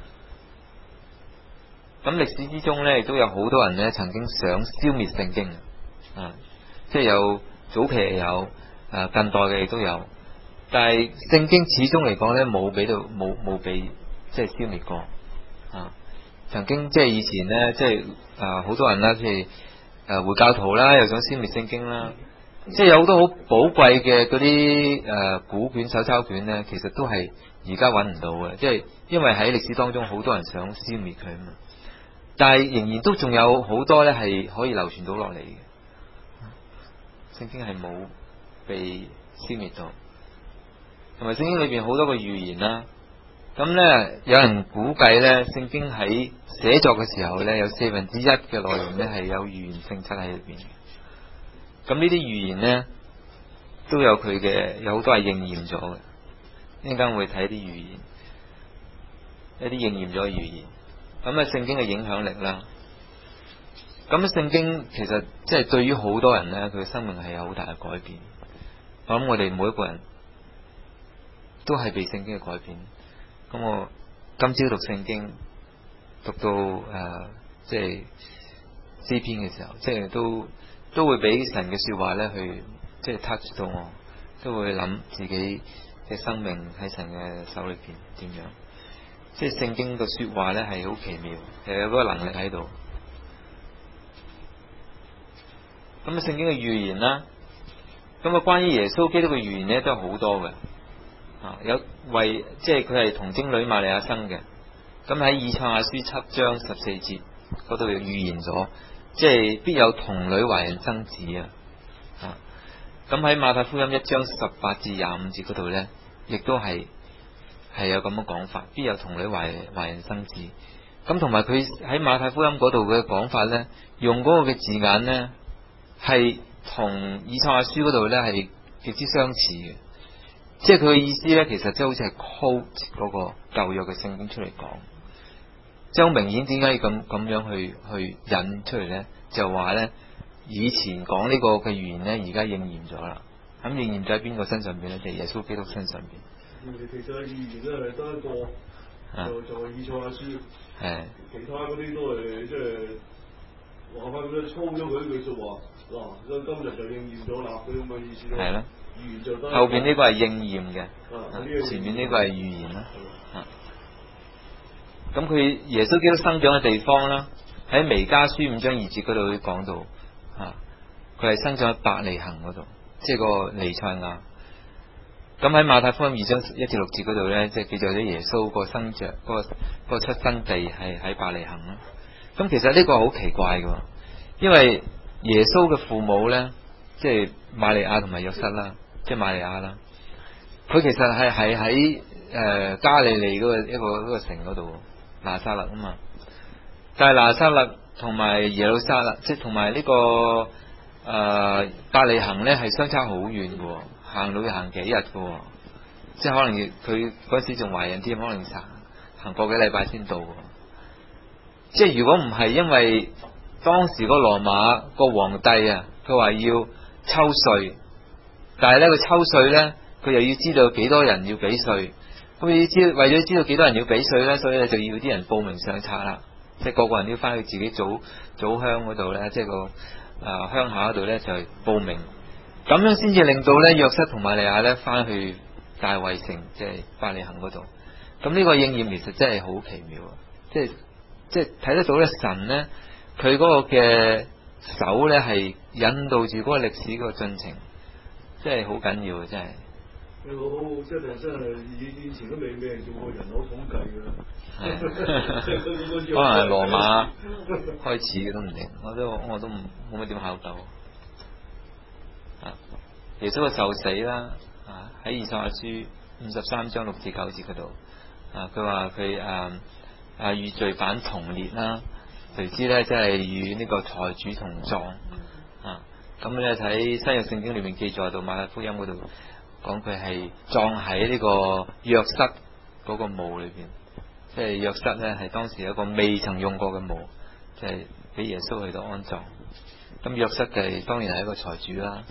咁歷史之中咧，亦都有好多人咧曾經想消滅聖經，啊，即係有早期又有，啊近代嘅亦都有，但係聖經始終嚟講咧冇俾到冇冇被即係消滅過，啊，曾經即係以前咧即係啊好多人啦，譬如誒回教徒啦，又想消滅聖經啦，即係有好多好寶貴嘅嗰啲誒古卷手抄卷咧，其實都係而家揾唔到嘅，即係因為喺歷史當中好多人想消滅佢啊嘛。但係仍然都仲有好多咧係可以流傳到落嚟嘅，聖經係冇被消滅到，同埋聖經裏邊好多個預言啦。咁咧有人估計咧，聖經喺寫作嘅時候咧，有四分之一嘅內容咧係有預言性質喺裏邊嘅。咁呢啲預言咧都有佢嘅，有好多係應驗咗嘅。一陣間會睇啲預言，一啲應驗咗嘅預言。咁啊，聖經嘅影響力啦。咁聖經其實即係對於好多人咧，佢嘅生命係有好大嘅改變。我諗我哋每一個人都係被聖經嘅改變。咁我今朝讀聖經，讀到誒、呃，即係詩篇嘅時候，即係都都會俾神嘅說話咧，去即係 touch 到我，都會諗自己嘅生命喺神嘅手裏邊點樣。即係聖經嘅說話咧係好奇妙，係有嗰個能力喺度。咁啊，聖經嘅預言啦，咁啊關於耶穌基督嘅預言咧都係好多嘅。啊，有為即係佢係童貞女瑪利亞生嘅。咁喺以賽亞書七章十四節嗰度預言咗，即係必有童女懷孕生子啊。啊，咁喺馬太福音一章十八至廿五節嗰度咧，亦都係。係有咁嘅講法，必有童女懷懷孕生子。咁同埋佢喺馬太福音嗰度嘅講法咧，用嗰個嘅字眼咧，係同以賽亞書嗰度咧係極之相似嘅。即係佢嘅意思咧，其實即係好似係 quote 嗰個舊約嘅聖經出嚟講，即係好明顯點解要咁咁樣去去引出嚟咧？就話咧，以前講呢個嘅預言咧，而家應驗咗啦。咁應驗咗喺邊個身上邊咧？就係耶穌基督身上邊。 其實預言咧係得一個，啊、就就係以賽亞書， 係其他嗰啲都係即係話翻咁樣操咗佢一句說話，嗱，所以今日就應驗咗啦，佢咁嘅意思咯。係咯，預言就得。後邊呢個係應驗嘅，啊、前面呢個係預言啦。咁佢、啊、耶穌基督生長嘅地方啦，喺彌迦書五章二節嗰度講到，啊，佢係生長喺伯利恆嗰度，即係個彌賽亞。咁喺馬太福音二章一至六節嗰度咧，即係記載咗耶穌個生長、嗰個、嗰個出生地係喺伯利恆啦。咁其實呢個好奇怪嘅，因為耶穌嘅父母咧，即係瑪利亞同埋約瑟啦，即係瑪利亞啦，佢其實係係喺誒加利利嗰個一個一個城嗰度，拿撒勒啊嘛。但係拿撒勒同埋耶路撒勒，即係同埋呢個誒、呃、伯利恆咧，係相差好遠嘅。行路要行幾日嘅，即係可能佢嗰時仲懷孕添，可能行行個幾禮拜先到。即係如果唔係因為當時個羅馬個皇帝啊，佢話要抽稅，但係咧佢抽稅咧，佢又要知道幾多人要俾稅，咁要知為咗知道幾多人要俾稅咧，所以咧就要啲人報名上冊啦，即係個個人都要翻去自己祖祖鄉嗰度咧，即係個誒鄉下嗰度咧就係報名。咁樣先至令到咧約瑟同瑪利亞咧翻去大衛城，即係伯利恆嗰度。咁呢個應驗其實真係好奇妙，即係即係睇得到咧神咧佢嗰個嘅手咧係引導住嗰個歷史嗰個進程，真係好緊要啊！真係。你好好，即係真係以以前都未未人做過人口統計㗎。係。 可能係羅馬開始嘅都唔定，我都我都冇乜點考究。啊！耶穌嘅受死啦，啊喺以賽亞書五十三章六至九節嗰度，啊佢話佢誒誒與罪犯同列啦，誰知咧即係與呢個財主同葬啊！咁咧睇新約聖經裏面記載到馬太福音嗰度講佢係葬喺呢個約瑟嗰個墓裏邊，即係約瑟咧係當時一個未曾用過嘅墓，即係俾耶穌去到安葬。咁約瑟就當然係一個財主啦，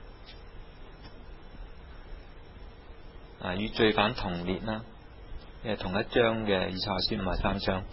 啊與罪犯同列啦，因為同一章嘅以賽亞書五十三章。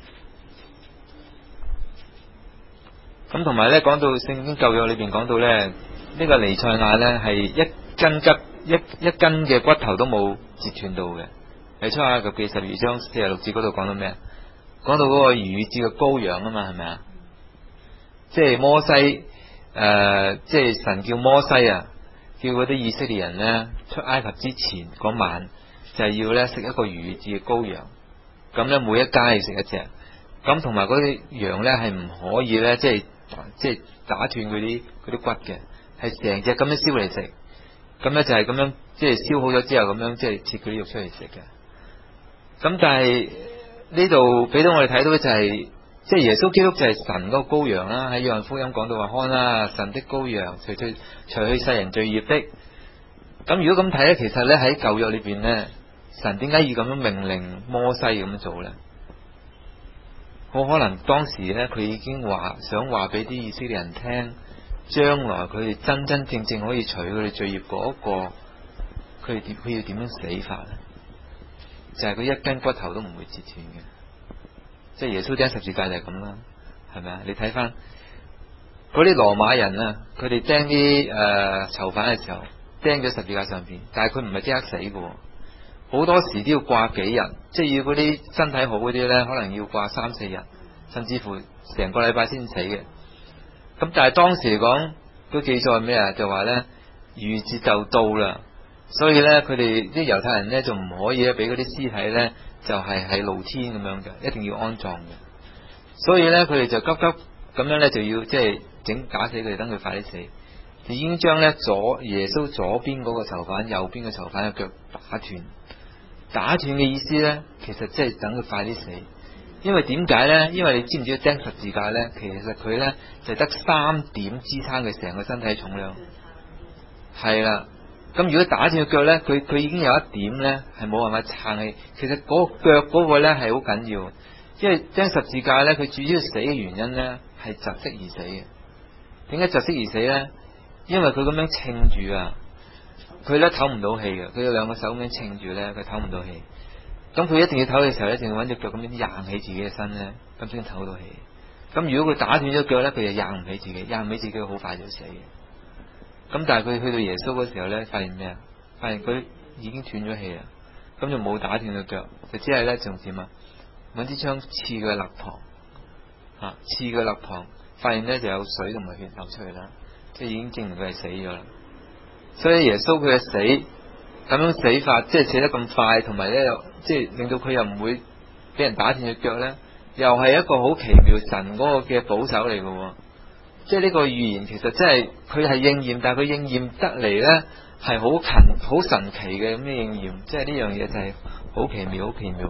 咁同埋咧，講到聖經舊約裏邊講到咧，呢、這個彌賽亞咧係一根骨一一根嘅骨頭都冇折斷到嘅。喺出埃及記十二章四十六節嗰度講到咩？講到嗰個逾越節嘅羔羊啊嘛，係咪啊？即係摩西誒、呃，即係神叫摩西啊，叫嗰啲以色列人咧出埃及之前嗰晚就係要咧食一個逾越節嘅羔羊，咁咧每一家要食一隻，咁同埋嗰啲羊咧係唔可以咧即係即係打斷佢啲嗰啲骨嘅，係成隻咁樣燒嚟食，咁咧就係咁樣即係燒好咗之後咁樣即係切佢啲肉出嚟食嘅。咁但係呢度俾到我哋睇到嘅就係、是，即係耶穌基督就係神嗰個羔羊啦。喺約翰福音講到話，看啦，神的羔羊，除去除去世人罪孽的。咁如果咁睇咧，其實咧喺舊約裏邊咧，神點解要咁樣命令摩西咁樣做咧？好可能當時咧，佢已經話想話俾啲以色列人聽，將來佢哋真真正正可以除佢哋罪孽嗰個，佢哋點佢要點樣死法咧？就係、是、佢一根骨頭都唔會折斷嘅，即係耶穌釘十字架就係咁啦，係咪啊？你睇翻嗰啲羅馬人啊，佢哋釘啲誒囚犯嘅時候，釘咗十字架上邊，但係佢唔係即刻死嘅，好多時都要掛幾日，即係要嗰啲身體好嗰啲咧，可能要掛三四日，甚至乎成個禮拜先死嘅。咁但係當時嚟講，都記載咩啊？就話咧逾越節就到啦。所以咧，佢哋啲猶太人咧就唔可以咧俾嗰啲屍體咧就係喺露天咁樣嘅，一定要安葬嘅。所以咧，佢哋就急急咁樣咧就要即係整打死佢哋，等佢快啲死。已經將咧左耶穌左邊嗰個囚犯、右邊嘅囚犯嘅腳打斷。打斷嘅意思咧，其實即係等佢快啲死。因為點解咧？因為你知唔知釘十字架咧？其實佢咧就得三點支撐佢成個身體重量。係啦。咁如果打斷個腳咧，佢佢已經有一點咧係冇辦法撐起。其實嗰個腳嗰個咧係好緊要，因為釘十字架咧，佢主要死嘅原因咧係窒息而死嘅。點解窒息而死咧？因為佢咁樣撐住啊，佢咧唞唔到氣嘅，佢有兩個手咁樣撐住咧，佢唞唔到氣。咁佢一定要唞嘅時候咧，一定要揾隻腳咁樣硬起自己嘅身咧，咁先唞到氣。咁如果佢打斷咗腳咧，佢就硬唔起自己，硬唔起自己，好快就死嘅。咁但係佢去到耶穌嗰時候咧，發現咩啊？發現佢已經斷咗氣啦，咁就冇打斷個腳，就只係咧仲點啊？揾支槍刺佢肋旁，吓刺佢肋旁，發現咧就有水同埋血流出嚟啦，即係已經證明佢係死咗啦。所以耶穌佢嘅死咁樣死法，即係死得咁快，同埋咧即係令到佢又唔會俾人打斷隻腳咧，又係一個好奇妙神嗰個嘅保守嚟嘅。即係呢個預言其實真係佢係應驗，但係佢應驗得嚟咧係好勤好神奇嘅咁嘅應驗，即係呢樣嘢就係好奇妙好奇妙。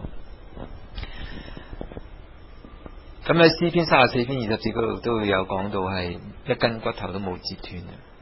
咁喺詩篇三十四篇二十節嗰度都會有講到係一根骨頭都冇折斷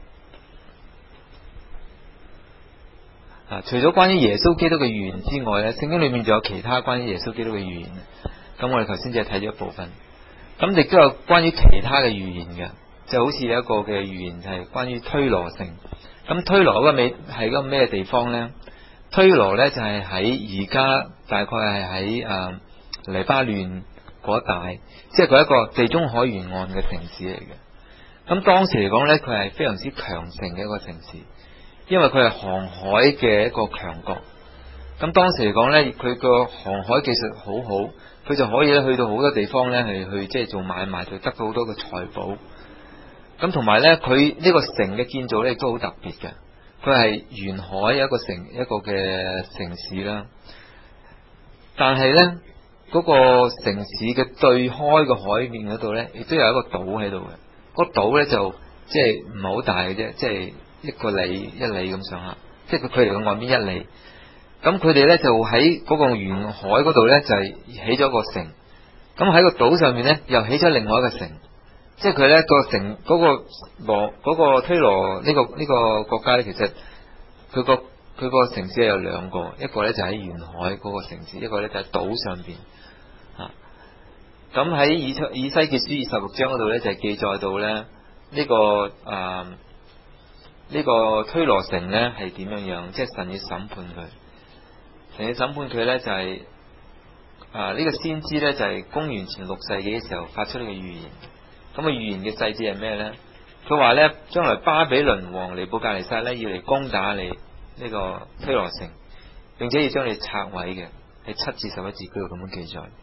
嘅。啊，除咗關於耶穌基督嘅預言之外咧，聖經裏面仲有其他關於耶穌基督嘅預言。咁我哋頭先只係睇咗一部分，咁亦都有關於其他嘅預言嘅。就好似有一個嘅預言係關於推羅城。咁推羅嗰個尾係個咩地方咧？推羅咧就係喺而家大概係喺誒黎巴嫩嗰一帶，即係佢一個地中海沿岸嘅城市嚟嘅。咁當時嚟講咧，佢係非常之強盛嘅一個城市，因為佢係航海嘅一個強國。咁當時嚟講咧，佢個航海技術好好，佢就可以咧去到好多地方咧係去即係做買賣，就得到好多嘅財寶。咁同埋咧，佢呢個城嘅建造咧亦都好特別嘅。佢係沿海一個城一個嘅城市啦。但係咧，嗰個城市嘅對開個海面嗰度咧，亦都有一個島喺度嘅。嗰個島咧就即係唔係好大嘅啫，即係一個里一里咁上下，即係佢距離個岸邊一里。咁佢哋咧就喺嗰個沿海嗰度咧就係起咗個城。咁喺個島上面咧又起咗另外一個城。即係佢咧個城嗰、嗰個羅、嗰個推羅呢、呢個呢、呢個國家咧，其實佢個佢個城市有兩個，一個咧就喺沿海嗰個城市，一個咧就喺島上邊啊。 咁喺以以西結書二十六章嗰度咧，就係、是、記載到咧呢、這個誒呢、呃這個推羅城咧係點樣樣，即係神要審判佢。神要審判佢咧就係誒呢個先知咧就係、是、公元前六世紀嘅時候發出呢個預言。咁啊預言嘅細節係咩咧？佢話咧將來巴比倫王尼布甲尼撒咧要嚟攻打你呢個推羅城，並且要將你拆毀嘅，係七至十一節嗰度咁樣記載。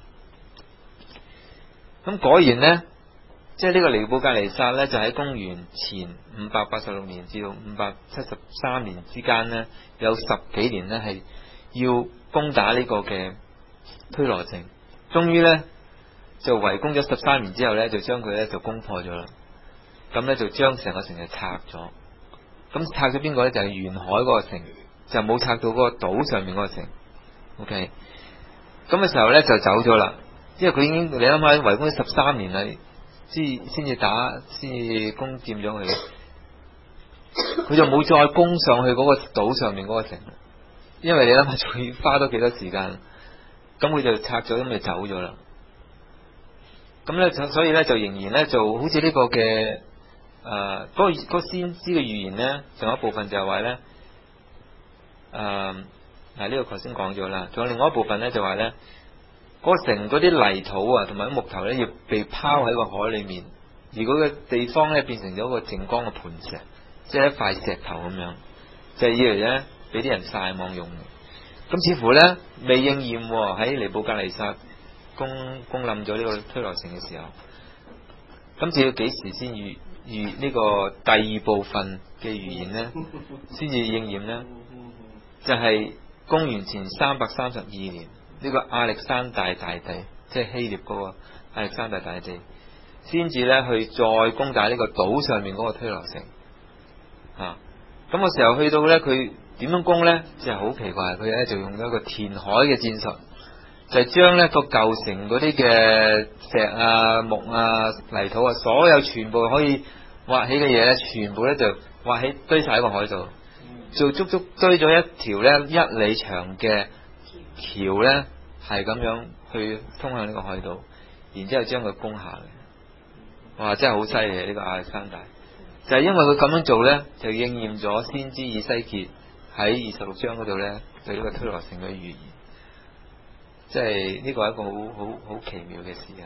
咁果然呢，即係呢個尼布甲尼撒呢，就喺公元前五百八十六年至到五百七十三年之間呢，有十幾年呢係要攻打呢個嘅推羅城。終於呢，就圍攻咗十三年之後呢，就將佢呢就攻破咗啦。咁呢，就將成個城就拆咗。咁拆咗邊個呢？就係、是、沿海嗰個城，就冇拆到嗰個島上面嗰個城。OK，咁嘅時候呢，就走咗啦。因為佢已經，你諗下圍攻咗十三年啦，先先至打，先至攻佔咗佢，佢就冇再攻上去嗰個島上面嗰個城。因為你諗下，仲要花多幾多時間，咁佢就拆咗，咁就走咗啦。咁咧，所以咧就仍然咧，就好似呢個嘅誒，嗰、呃那個嗰、那個先知嘅預言咧，仲有一部分就係話咧，誒、呃，嗱、這、呢個頭先講咗啦，仲有另外一部分咧就話咧。嗰個城嗰啲泥土啊，同埋啲木頭咧，要被拋喺個海裏面，而嗰個地方咧變成咗個淨光嘅磐石，即係一塊石頭咁樣，就係、是、以嚟咧俾啲人曬網用嘅。咁似乎咧未應驗喎，喺尼布甲尼撒攻攻冧咗呢個推羅城嘅時候，咁至要幾時先預預呢個第二部分嘅預言咧，先至應驗咧？就係、是、公元前三百三十二年。呢個亞歷山大大帝，即係希臘嗰個亞歷山大大帝，先至咧去再攻打呢個島上面嗰個推羅城。啊，咁個時候去到咧，佢點樣攻咧？就係、是、好奇怪，佢咧就用咗一個填海嘅戰術，就係將咧個舊城嗰啲嘅石啊、木啊、泥土啊，所有全部可以挖起嘅嘢咧，全部咧就挖起堆晒喺個海度，就足足堆咗一條咧一里長嘅橋咧，係咁樣去通向呢個海島，然之後將佢攻下嚟。哇！真係好犀利啊！呢、這個亞歷山大就係、是、因為佢咁樣做咧，就應驗咗先知以西結喺二十六章嗰度咧對呢個推羅城嘅預言。即係呢個係一個好好好奇妙嘅事啊！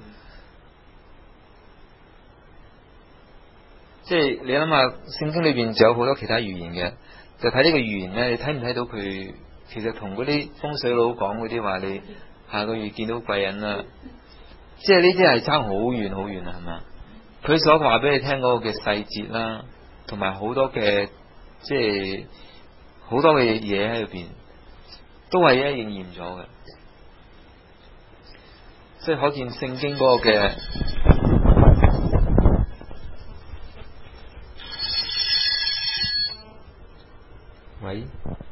即係你諗下，聖經裏邊仲有好多其他預言嘅，就睇呢個預言咧，你睇唔睇到佢？其實同嗰啲風水佬講嗰啲話，你下個月見到貴人啦，即係呢啲係差好遠好遠啊，係嘛？佢所話俾你聽嗰個嘅細節啦，同埋好多嘅即係好多嘅嘢喺入邊，都係一應驗咗嘅。即係可見聖經嗰個嘅喂。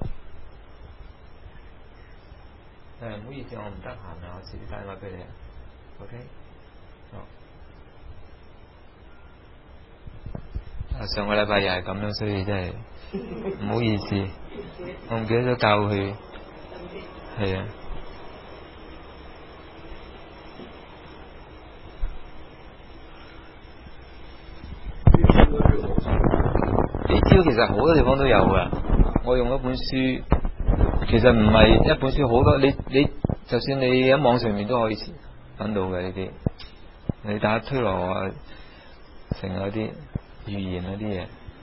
誒，唔好意思，我唔得閒啊，我遲啲打電話俾你啊。OK，好。啊，上個禮拜又係咁樣，所以真係唔好意思，我唔記得咗教佢。係啊。呢招其實好多地方都有噶，我用一本書。其實唔係一本書，好多你你就算你喺網上面都可以揾到嘅呢啲。你打推羅啊，成嗰啲預言嗰啲嘢。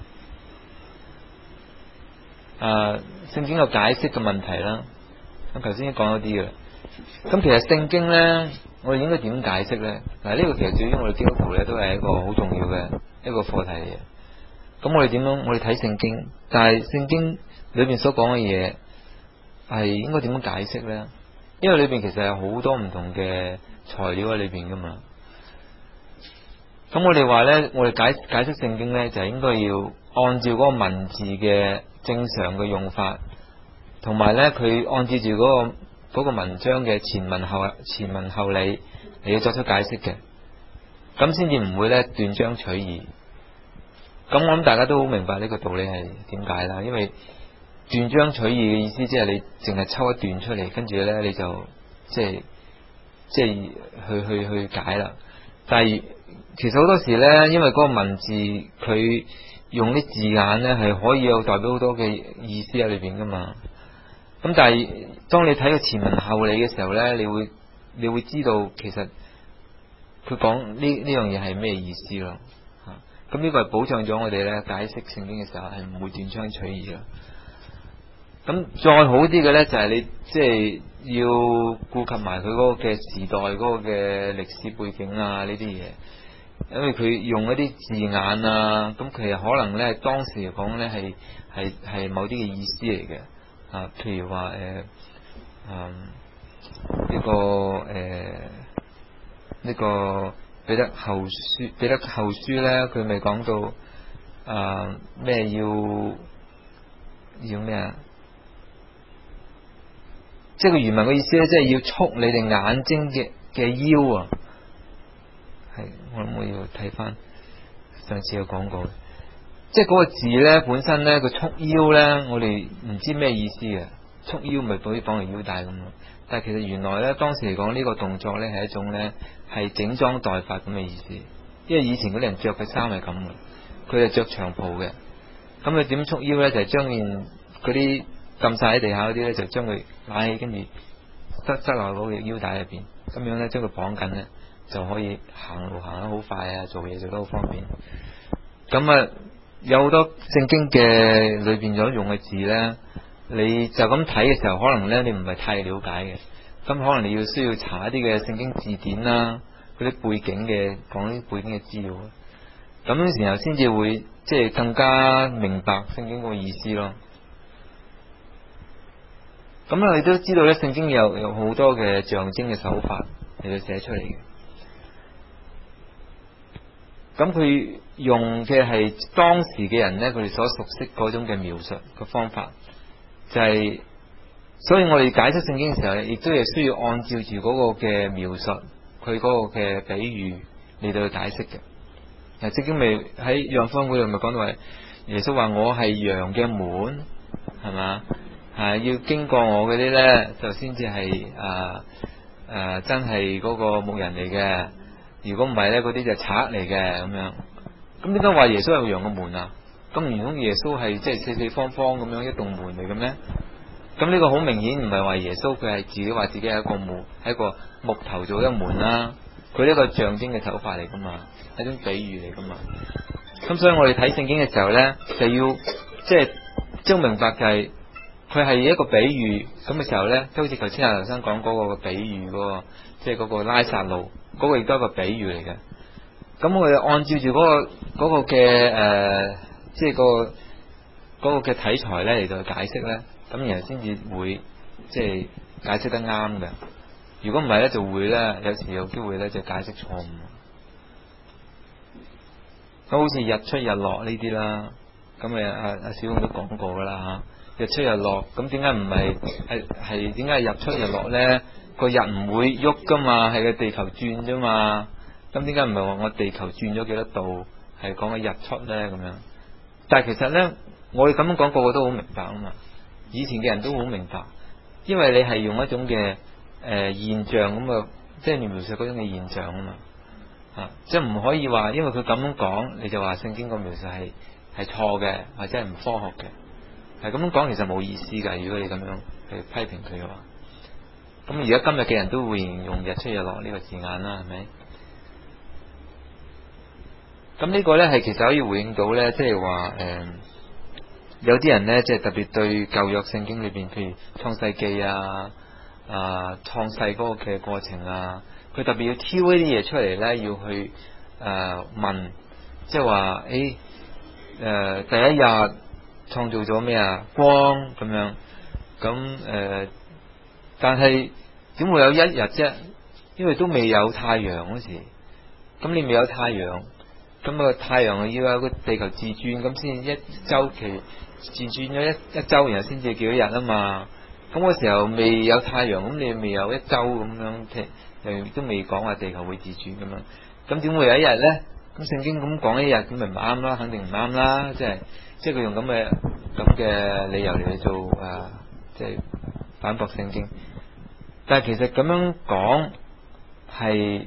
啊，聖經有解釋嘅問題啦。我頭先已經講咗啲嘅。咁其實聖經咧，我哋應該點解釋咧？嗱，呢個其實對於我哋基督徒咧，都係一個好重要嘅一個課題嚟嘅。咁我哋點樣？我哋睇聖經，但係聖經裏邊所講嘅嘢，係應該點樣解釋呢？因為裏邊其實有好多唔同嘅材料喺裏邊噶嘛。咁我哋話呢，我哋解解釋聖經呢，就係應該要按照嗰個文字嘅正常嘅用法，同埋呢，佢按照住嗰個嗰個文章嘅前文後前文後理嚟要作出解釋嘅，咁先至唔會呢斷章取義。咁我諗大家都好明白呢個道理係點解啦，因為斷章取義嘅意思，即係你淨係抽一段出嚟，跟住咧你就即係即係去去去解啦。但係其實好多時咧，因為嗰個文字佢用啲字眼咧係可以有代表好多嘅意思喺裏邊噶嘛。咁但係當你睇個前文後理嘅時候咧，你會你會知道其實佢講呢呢樣嘢係咩意思咯。咁呢個係保障咗我哋咧解釋聖經嘅時候係唔會斷章取義啦。咁再好啲嘅咧就係你即係要顧及埋佢嗰個嘅時代嗰個嘅歷史背景啊呢啲嘢，因為佢用一啲字眼啊，咁其實可能咧當時嚟講咧係係係某啲嘅意思嚟嘅啊，譬如話誒嗯呢個誒呢個彼得後書彼得後書咧，佢咪講到啊咩要要咩啊？即係個原文嘅意思咧，即係要束你哋眼睛嘅嘅腰啊！係我諗我要睇翻上次有講過，即係嗰個字咧本身咧個束腰咧，我哋唔知咩意思嘅，束腰咪可以綁嚟腰帶咁咯。但係其實原來咧當時嚟講呢個動作咧係一種咧係整裝待發咁嘅意思，因為以前嗰啲人着嘅衫係咁嘅，佢係着長袍嘅，咁佢點束腰咧就係將件嗰啲撳晒喺地下嗰啲咧，就將佢拉起，跟住塞塞落嗰個腰帶入邊，咁樣咧將佢綁緊咧，就可以行路行得好快啊，做嘢做得好方便。咁啊，有好多聖經嘅裏邊所用嘅字咧，你就咁睇嘅時候，可能咧你唔係太了解嘅，咁可能你要需要查一啲嘅聖經字典啦，嗰啲背景嘅講啲背景嘅資料，咁時候先至會即係更加明白聖經個意思咯。咁啊，你都知道咧，聖經有有好多嘅象徵嘅手法嚟到寫出嚟嘅。咁佢用嘅係當時嘅人咧，佢哋所熟悉嗰種嘅描述嘅方法，就係、是，所以我哋解釋聖經嘅時候，亦都係需要按照住嗰個嘅描述，佢嗰個嘅比喻嚟到去解釋嘅。嗱，聖經咪喺約翰福音嗰度咪講到係耶穌話我係羊嘅門，係嘛？係要經過我嗰啲咧，就先至係誒誒真係嗰個牧人嚟嘅。如果唔係咧，嗰啲就賊嚟嘅咁樣。咁點解話耶穌有羊嘅門啊？咁唔通耶穌係即係四四方方咁樣一棟門嚟嘅咩？咁呢個好明顯唔係話耶穌佢係自己話自己係一個木係一個木頭做一個門啦。佢呢個象徵嘅手法嚟噶嘛，係一種比喻嚟噶嘛。咁所以我哋睇聖經嘅時候咧，就要即係將明白就係、是。佢係一個比喻咁嘅時候咧，即好似頭先阿劉生講嗰個比喻嗰、嗰個，即係嗰個拉撒路嗰、嗰個亦都係一個比喻嚟嘅。咁我哋按照住嗰、嗰個、嗰個嘅誒、呃，即係、嗰個嗰、嗰個嘅題材咧嚟到解釋咧，咁然後先至會即係解釋得啱嘅。如果唔係咧，就會咧有時有機會咧就解釋錯誤。咁好似日出日落呢啲啦，咁誒阿阿小鳳都講過噶啦吓。日出日落，咁點解唔係係係點解日出日落咧？個日唔會喐噶嘛，係個地球轉啫嘛。咁點解唔係話我地球轉咗幾多度？係講個日出咧咁樣。但係其實咧，我哋咁樣講，個個都好明白啊嘛。以前嘅人都好明白，因為你係用一種嘅誒、呃、現象咁啊，即係描述嗰種嘅現象啊嘛。啊，即係唔可以話，因為佢咁樣講，你就話聖經個描述係係錯嘅，或者係唔科學嘅。係咁樣講，其實冇意思噶。如果你咁樣去批評佢嘅話，咁而家今日嘅人都會形容日出日落呢個字眼啦，係咪？咁呢個咧係其實可以回應到咧，即係話誒，有啲人咧即係特別對舊約聖經裏邊，譬如創世記啊、啊創世嗰個嘅過程啊，佢特別要挑一啲嘢出嚟咧，要去誒、呃、問，即係話誒誒第一日。創造咗咩啊？光咁樣，咁誒、呃，但係點會有一日啫？因為都未有太陽嗰時，咁你未有太陽，咁個太陽要有個地球自轉，咁先一周期自轉咗一一周，然後先至幾多日啊嘛？咁嗰時候未有太陽，咁你未有一周咁樣，誒都未講話地球會自轉咁樣，咁點會有一日咧？咁聖經咁講一日，咁咪唔啱啦，肯定唔啱啦，即係。即係佢用咁嘅咁嘅理由嚟去做誒、呃，即係反駁聖經。但係其實咁樣講， 係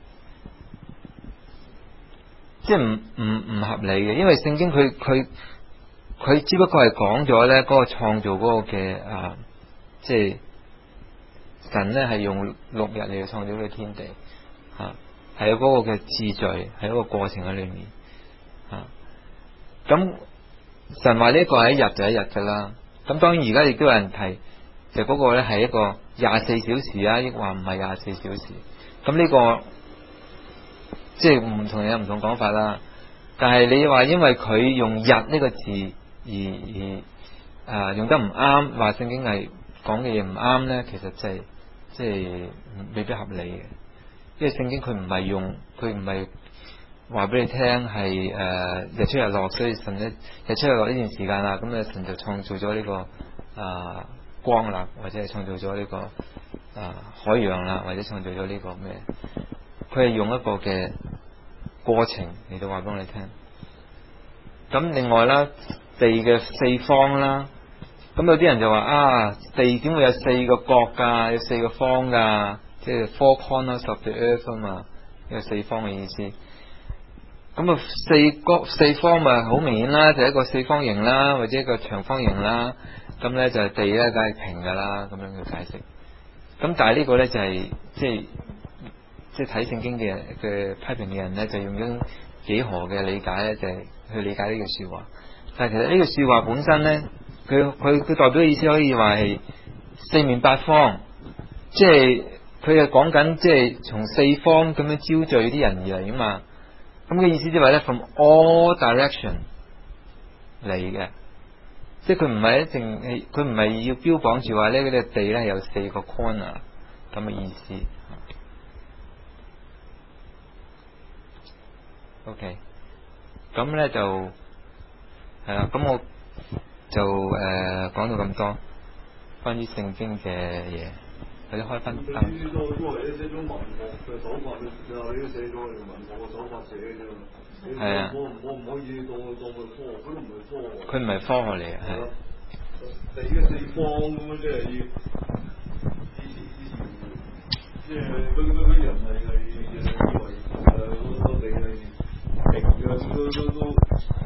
即係唔唔唔合理嘅，因為聖經佢佢佢只不過係講咗咧嗰個創造嗰個嘅啊，即係神咧係用六日嚟去創造呢個天地啊，係有嗰個嘅次序，係一個過程喺裏面啊。咁神話呢一個係一日就一日噶啦。咁當然而家亦都有人提，就嗰個咧係一個廿四小時啊，抑或唔係廿四小時。咁呢個即係唔同人有唔同講法啦。但係你話因為佢用日呢個字而而啊用得唔啱，話聖經係講嘅嘢唔啱咧，其實即係即係未必合理嘅。因為聖經佢唔係用，佢唔係話俾你聽係誒日出日落，所以神咧日出日落呢段時間啦，咁咧神就創造咗呢、這個啊、呃、光啦，或者係創造咗呢、這個啊、呃、海洋啦，或者創造咗呢個咩？佢係用一個嘅過程嚟到話俾你聽。咁另外啦，地嘅四方啦，咁有啲人就話啊，地點會有四個角噶，有四個方噶，即係 four corners of the earth 啊嘛，呢個四方嘅意思。咁啊，四角四方咪好明顯啦，就係、一個四方形啦，或者一個長方形啦。咁咧就係地咧，梗係平噶啦，咁樣去解釋。咁但係呢個咧就係、是、即係即係睇聖經嘅嘅批評嘅人咧，就用咗幾何嘅理解咧，就係、是、去理解呢句說話。但係其實呢句說話本身咧，佢佢佢代表嘅意思可以話係四面八方，即係佢係講緊即係從四方咁樣招聚啲人而嚟啊嘛。咁嘅意思即係話咧 from all direction 嚟嘅，即係佢唔係一定係，佢唔係要標榜住話呢嗰啲地咧有四個 corner 咁嘅意思。OK， 咁咧就係啦，咁我就誒、呃、講到咁多關於聖經嘅嘢。或者開分燈。呢都都係一種文學嘅手法，就係呢寫咗係文學嘅手法寫嘅啫。係啊。我我唔可以當當佢科學，佢都唔係科學。 佢唔係科學嚟嘅，係。 地嘅四方咁樣，即係以以以前，即係嗰啲嗰啲人係係以為誒個地係平嘅，都都都都都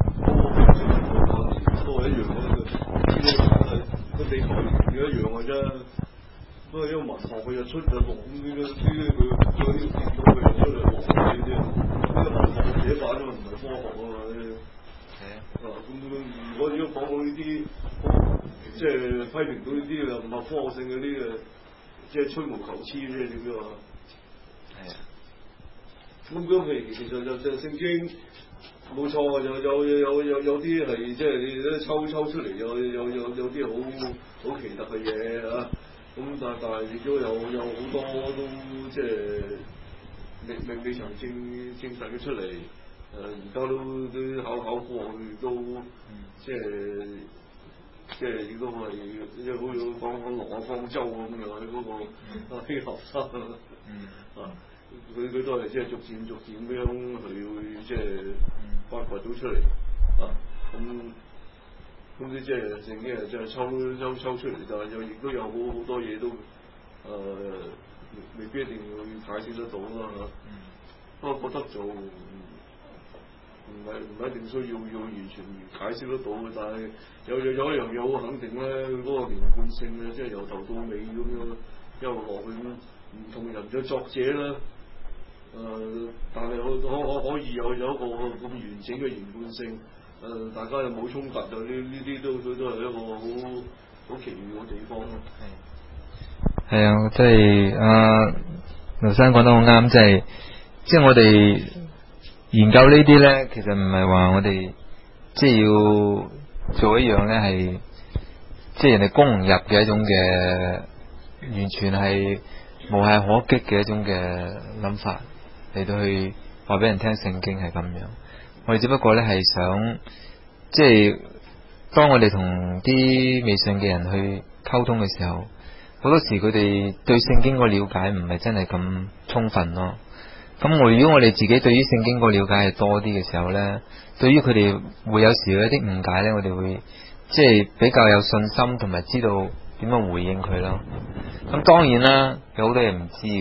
都係一樣嘅，個地球平嘅一樣嘅啫。都係一個文學，佢就出就落咁呢個呢啲佢佢呢個電腦佢就出嚟落嘅啫。呢個文學寫法啫嘛，唔係科學啊嘛。係啊。啊咁如果如果講到呢啲，即係批評到呢啲又唔係科學性嗰啲嘅，即係吹毛求疵啫，點樣啊？係啊。咁咁其其實就就聖經冇錯，有有有有有啲係即係你都抽抽出嚟，有有有有啲好好奇特嘅嘢啊！咁但但係亦都有有好多都即係未未未曾證證實嘅出嚟，誒而家都都考考過，都、嗯、即係即係亦都係即係好似講講挪亞方舟咁樣喺嗰個希臘山啊，佢佢都係即係逐漸逐漸咁樣去即係發掘到出嚟啊咁。咁啲即係聖經啊，即係抽抽抽出嚟，但係又亦都有好好多嘢都誒、呃，未必一定會解釋得到啦嚇。不過覺得就唔係唔係一定需要要完全解釋得到嘅，但係有有有一樣嘢好肯定咧，嗰、那個連貫性咧，即係由頭到尾咁樣一路落去，唔同人嘅作者咧，誒、呃，但係可可可可以有有一個咁完整嘅連貫性。誒、呃，大家又冇衝突，就呢呢啲都都都係一個好好奇妙嘅地方咯。係。係啊，即係阿劉生講得好啱，即係即係我哋研究呢啲咧，其實唔係話我哋即係要做一樣咧，係即係人哋攻唔入嘅一種嘅，完全係無懈可擊嘅一種嘅諗法嚟到去話俾人聽，聖經係咁樣。我哋只不過咧係想，即係當我哋同啲未信嘅人去溝通嘅時候，好多時佢哋對聖經個了解唔係真係咁充分咯。咁我如果我哋自己對於聖經個了解係多啲嘅時候咧，對於佢哋會有時有一啲誤解咧，我哋會即係比較有信心同埋知道點樣回應佢咯。咁當然啦，有好多嘢唔知嘅，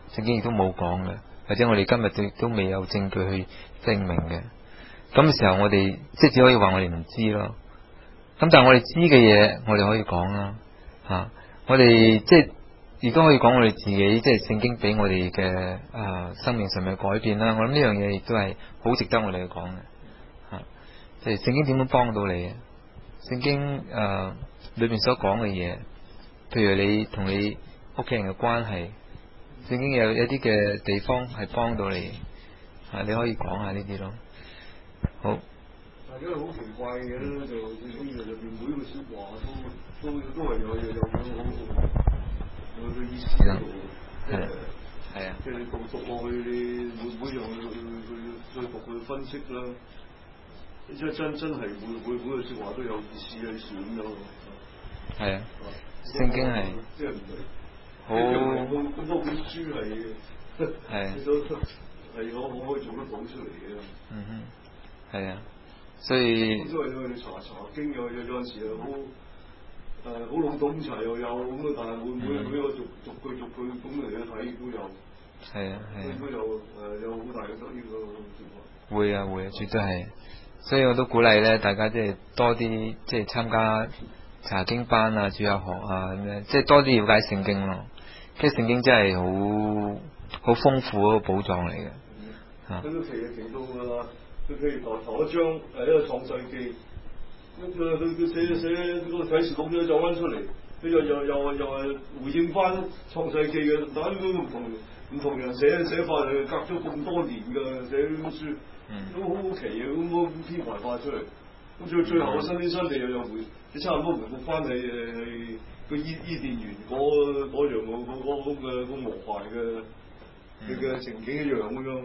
聖經亦都冇講嘅，或者我哋今日都都未有證據去證明嘅。咁嘅時候我哋即係只可以話我哋唔知咯。咁但係我哋知嘅嘢，我哋可以講啦吓。我哋即係亦都可以講我哋自己，即係聖經俾我哋嘅啊生命上面嘅改變啦。我諗呢樣嘢亦都係好值得我哋去講嘅吓。即係聖經點樣幫到你？聖經誒、呃、裏邊所講嘅嘢，譬如你同你屋企人嘅關係，聖經有一啲嘅地方係幫到你啊，你可以講下呢啲咯。好。 因為好奇怪嘅咧，就聖經入邊每個説話都都都係有有有好有個意思喺度嘅。係係啊。 即係你讀讀落去，你每每樣去去去再讀去分析啦。即係真真係每每每個説話都有意思喺選咗。係啊。 聖經係。 即係唔係好咁咁多本書係係都係可可可以做得到出嚟嘅。 嗯哼。係啊。所以， 所以你查查經有有有陣時係好誒好籠統查又有咁啊，但係會唔會每個逐逐句逐句咁嚟去睇都有。 係啊係啊。 都有誒有好大嘅得益咯，情況。 會啊會啊，絕對係。所以我都鼓勵咧，大家即係多啲即係參加查經班啊、主日學啊咁樣，即係多啲了解聖經咯。即係聖經真係好好豐富嗰個寶藏嚟嘅。 嚇。咁都期就期到㗎啦。佢譬如頭頭一章係一個創世記，咁佢佢佢寫寫嗰個啟示錄咗走翻出嚟，佢又又又又係回應翻創世記嘅，但係都唔同唔同人寫寫法嚟，隔咗咁多年嘅寫啲書，都好好奇嘅，咁咁編排法出嚟，咁最最後嘅新天新地又又回，你差唔多回復翻係係個伊伊甸園嗰嗰樣嗰嗰咁嘅咁和諧嘅佢嘅情景一樣咁樣。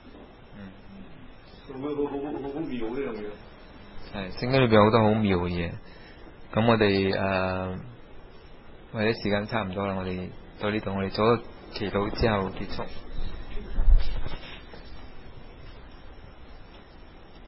好好好好好妙呢樣嘢， 係聖經裏邊有好多好妙嘅嘢。咁我哋誒，或者時間差唔多啦，我哋到呢度，我哋做咗祈禱之後結束。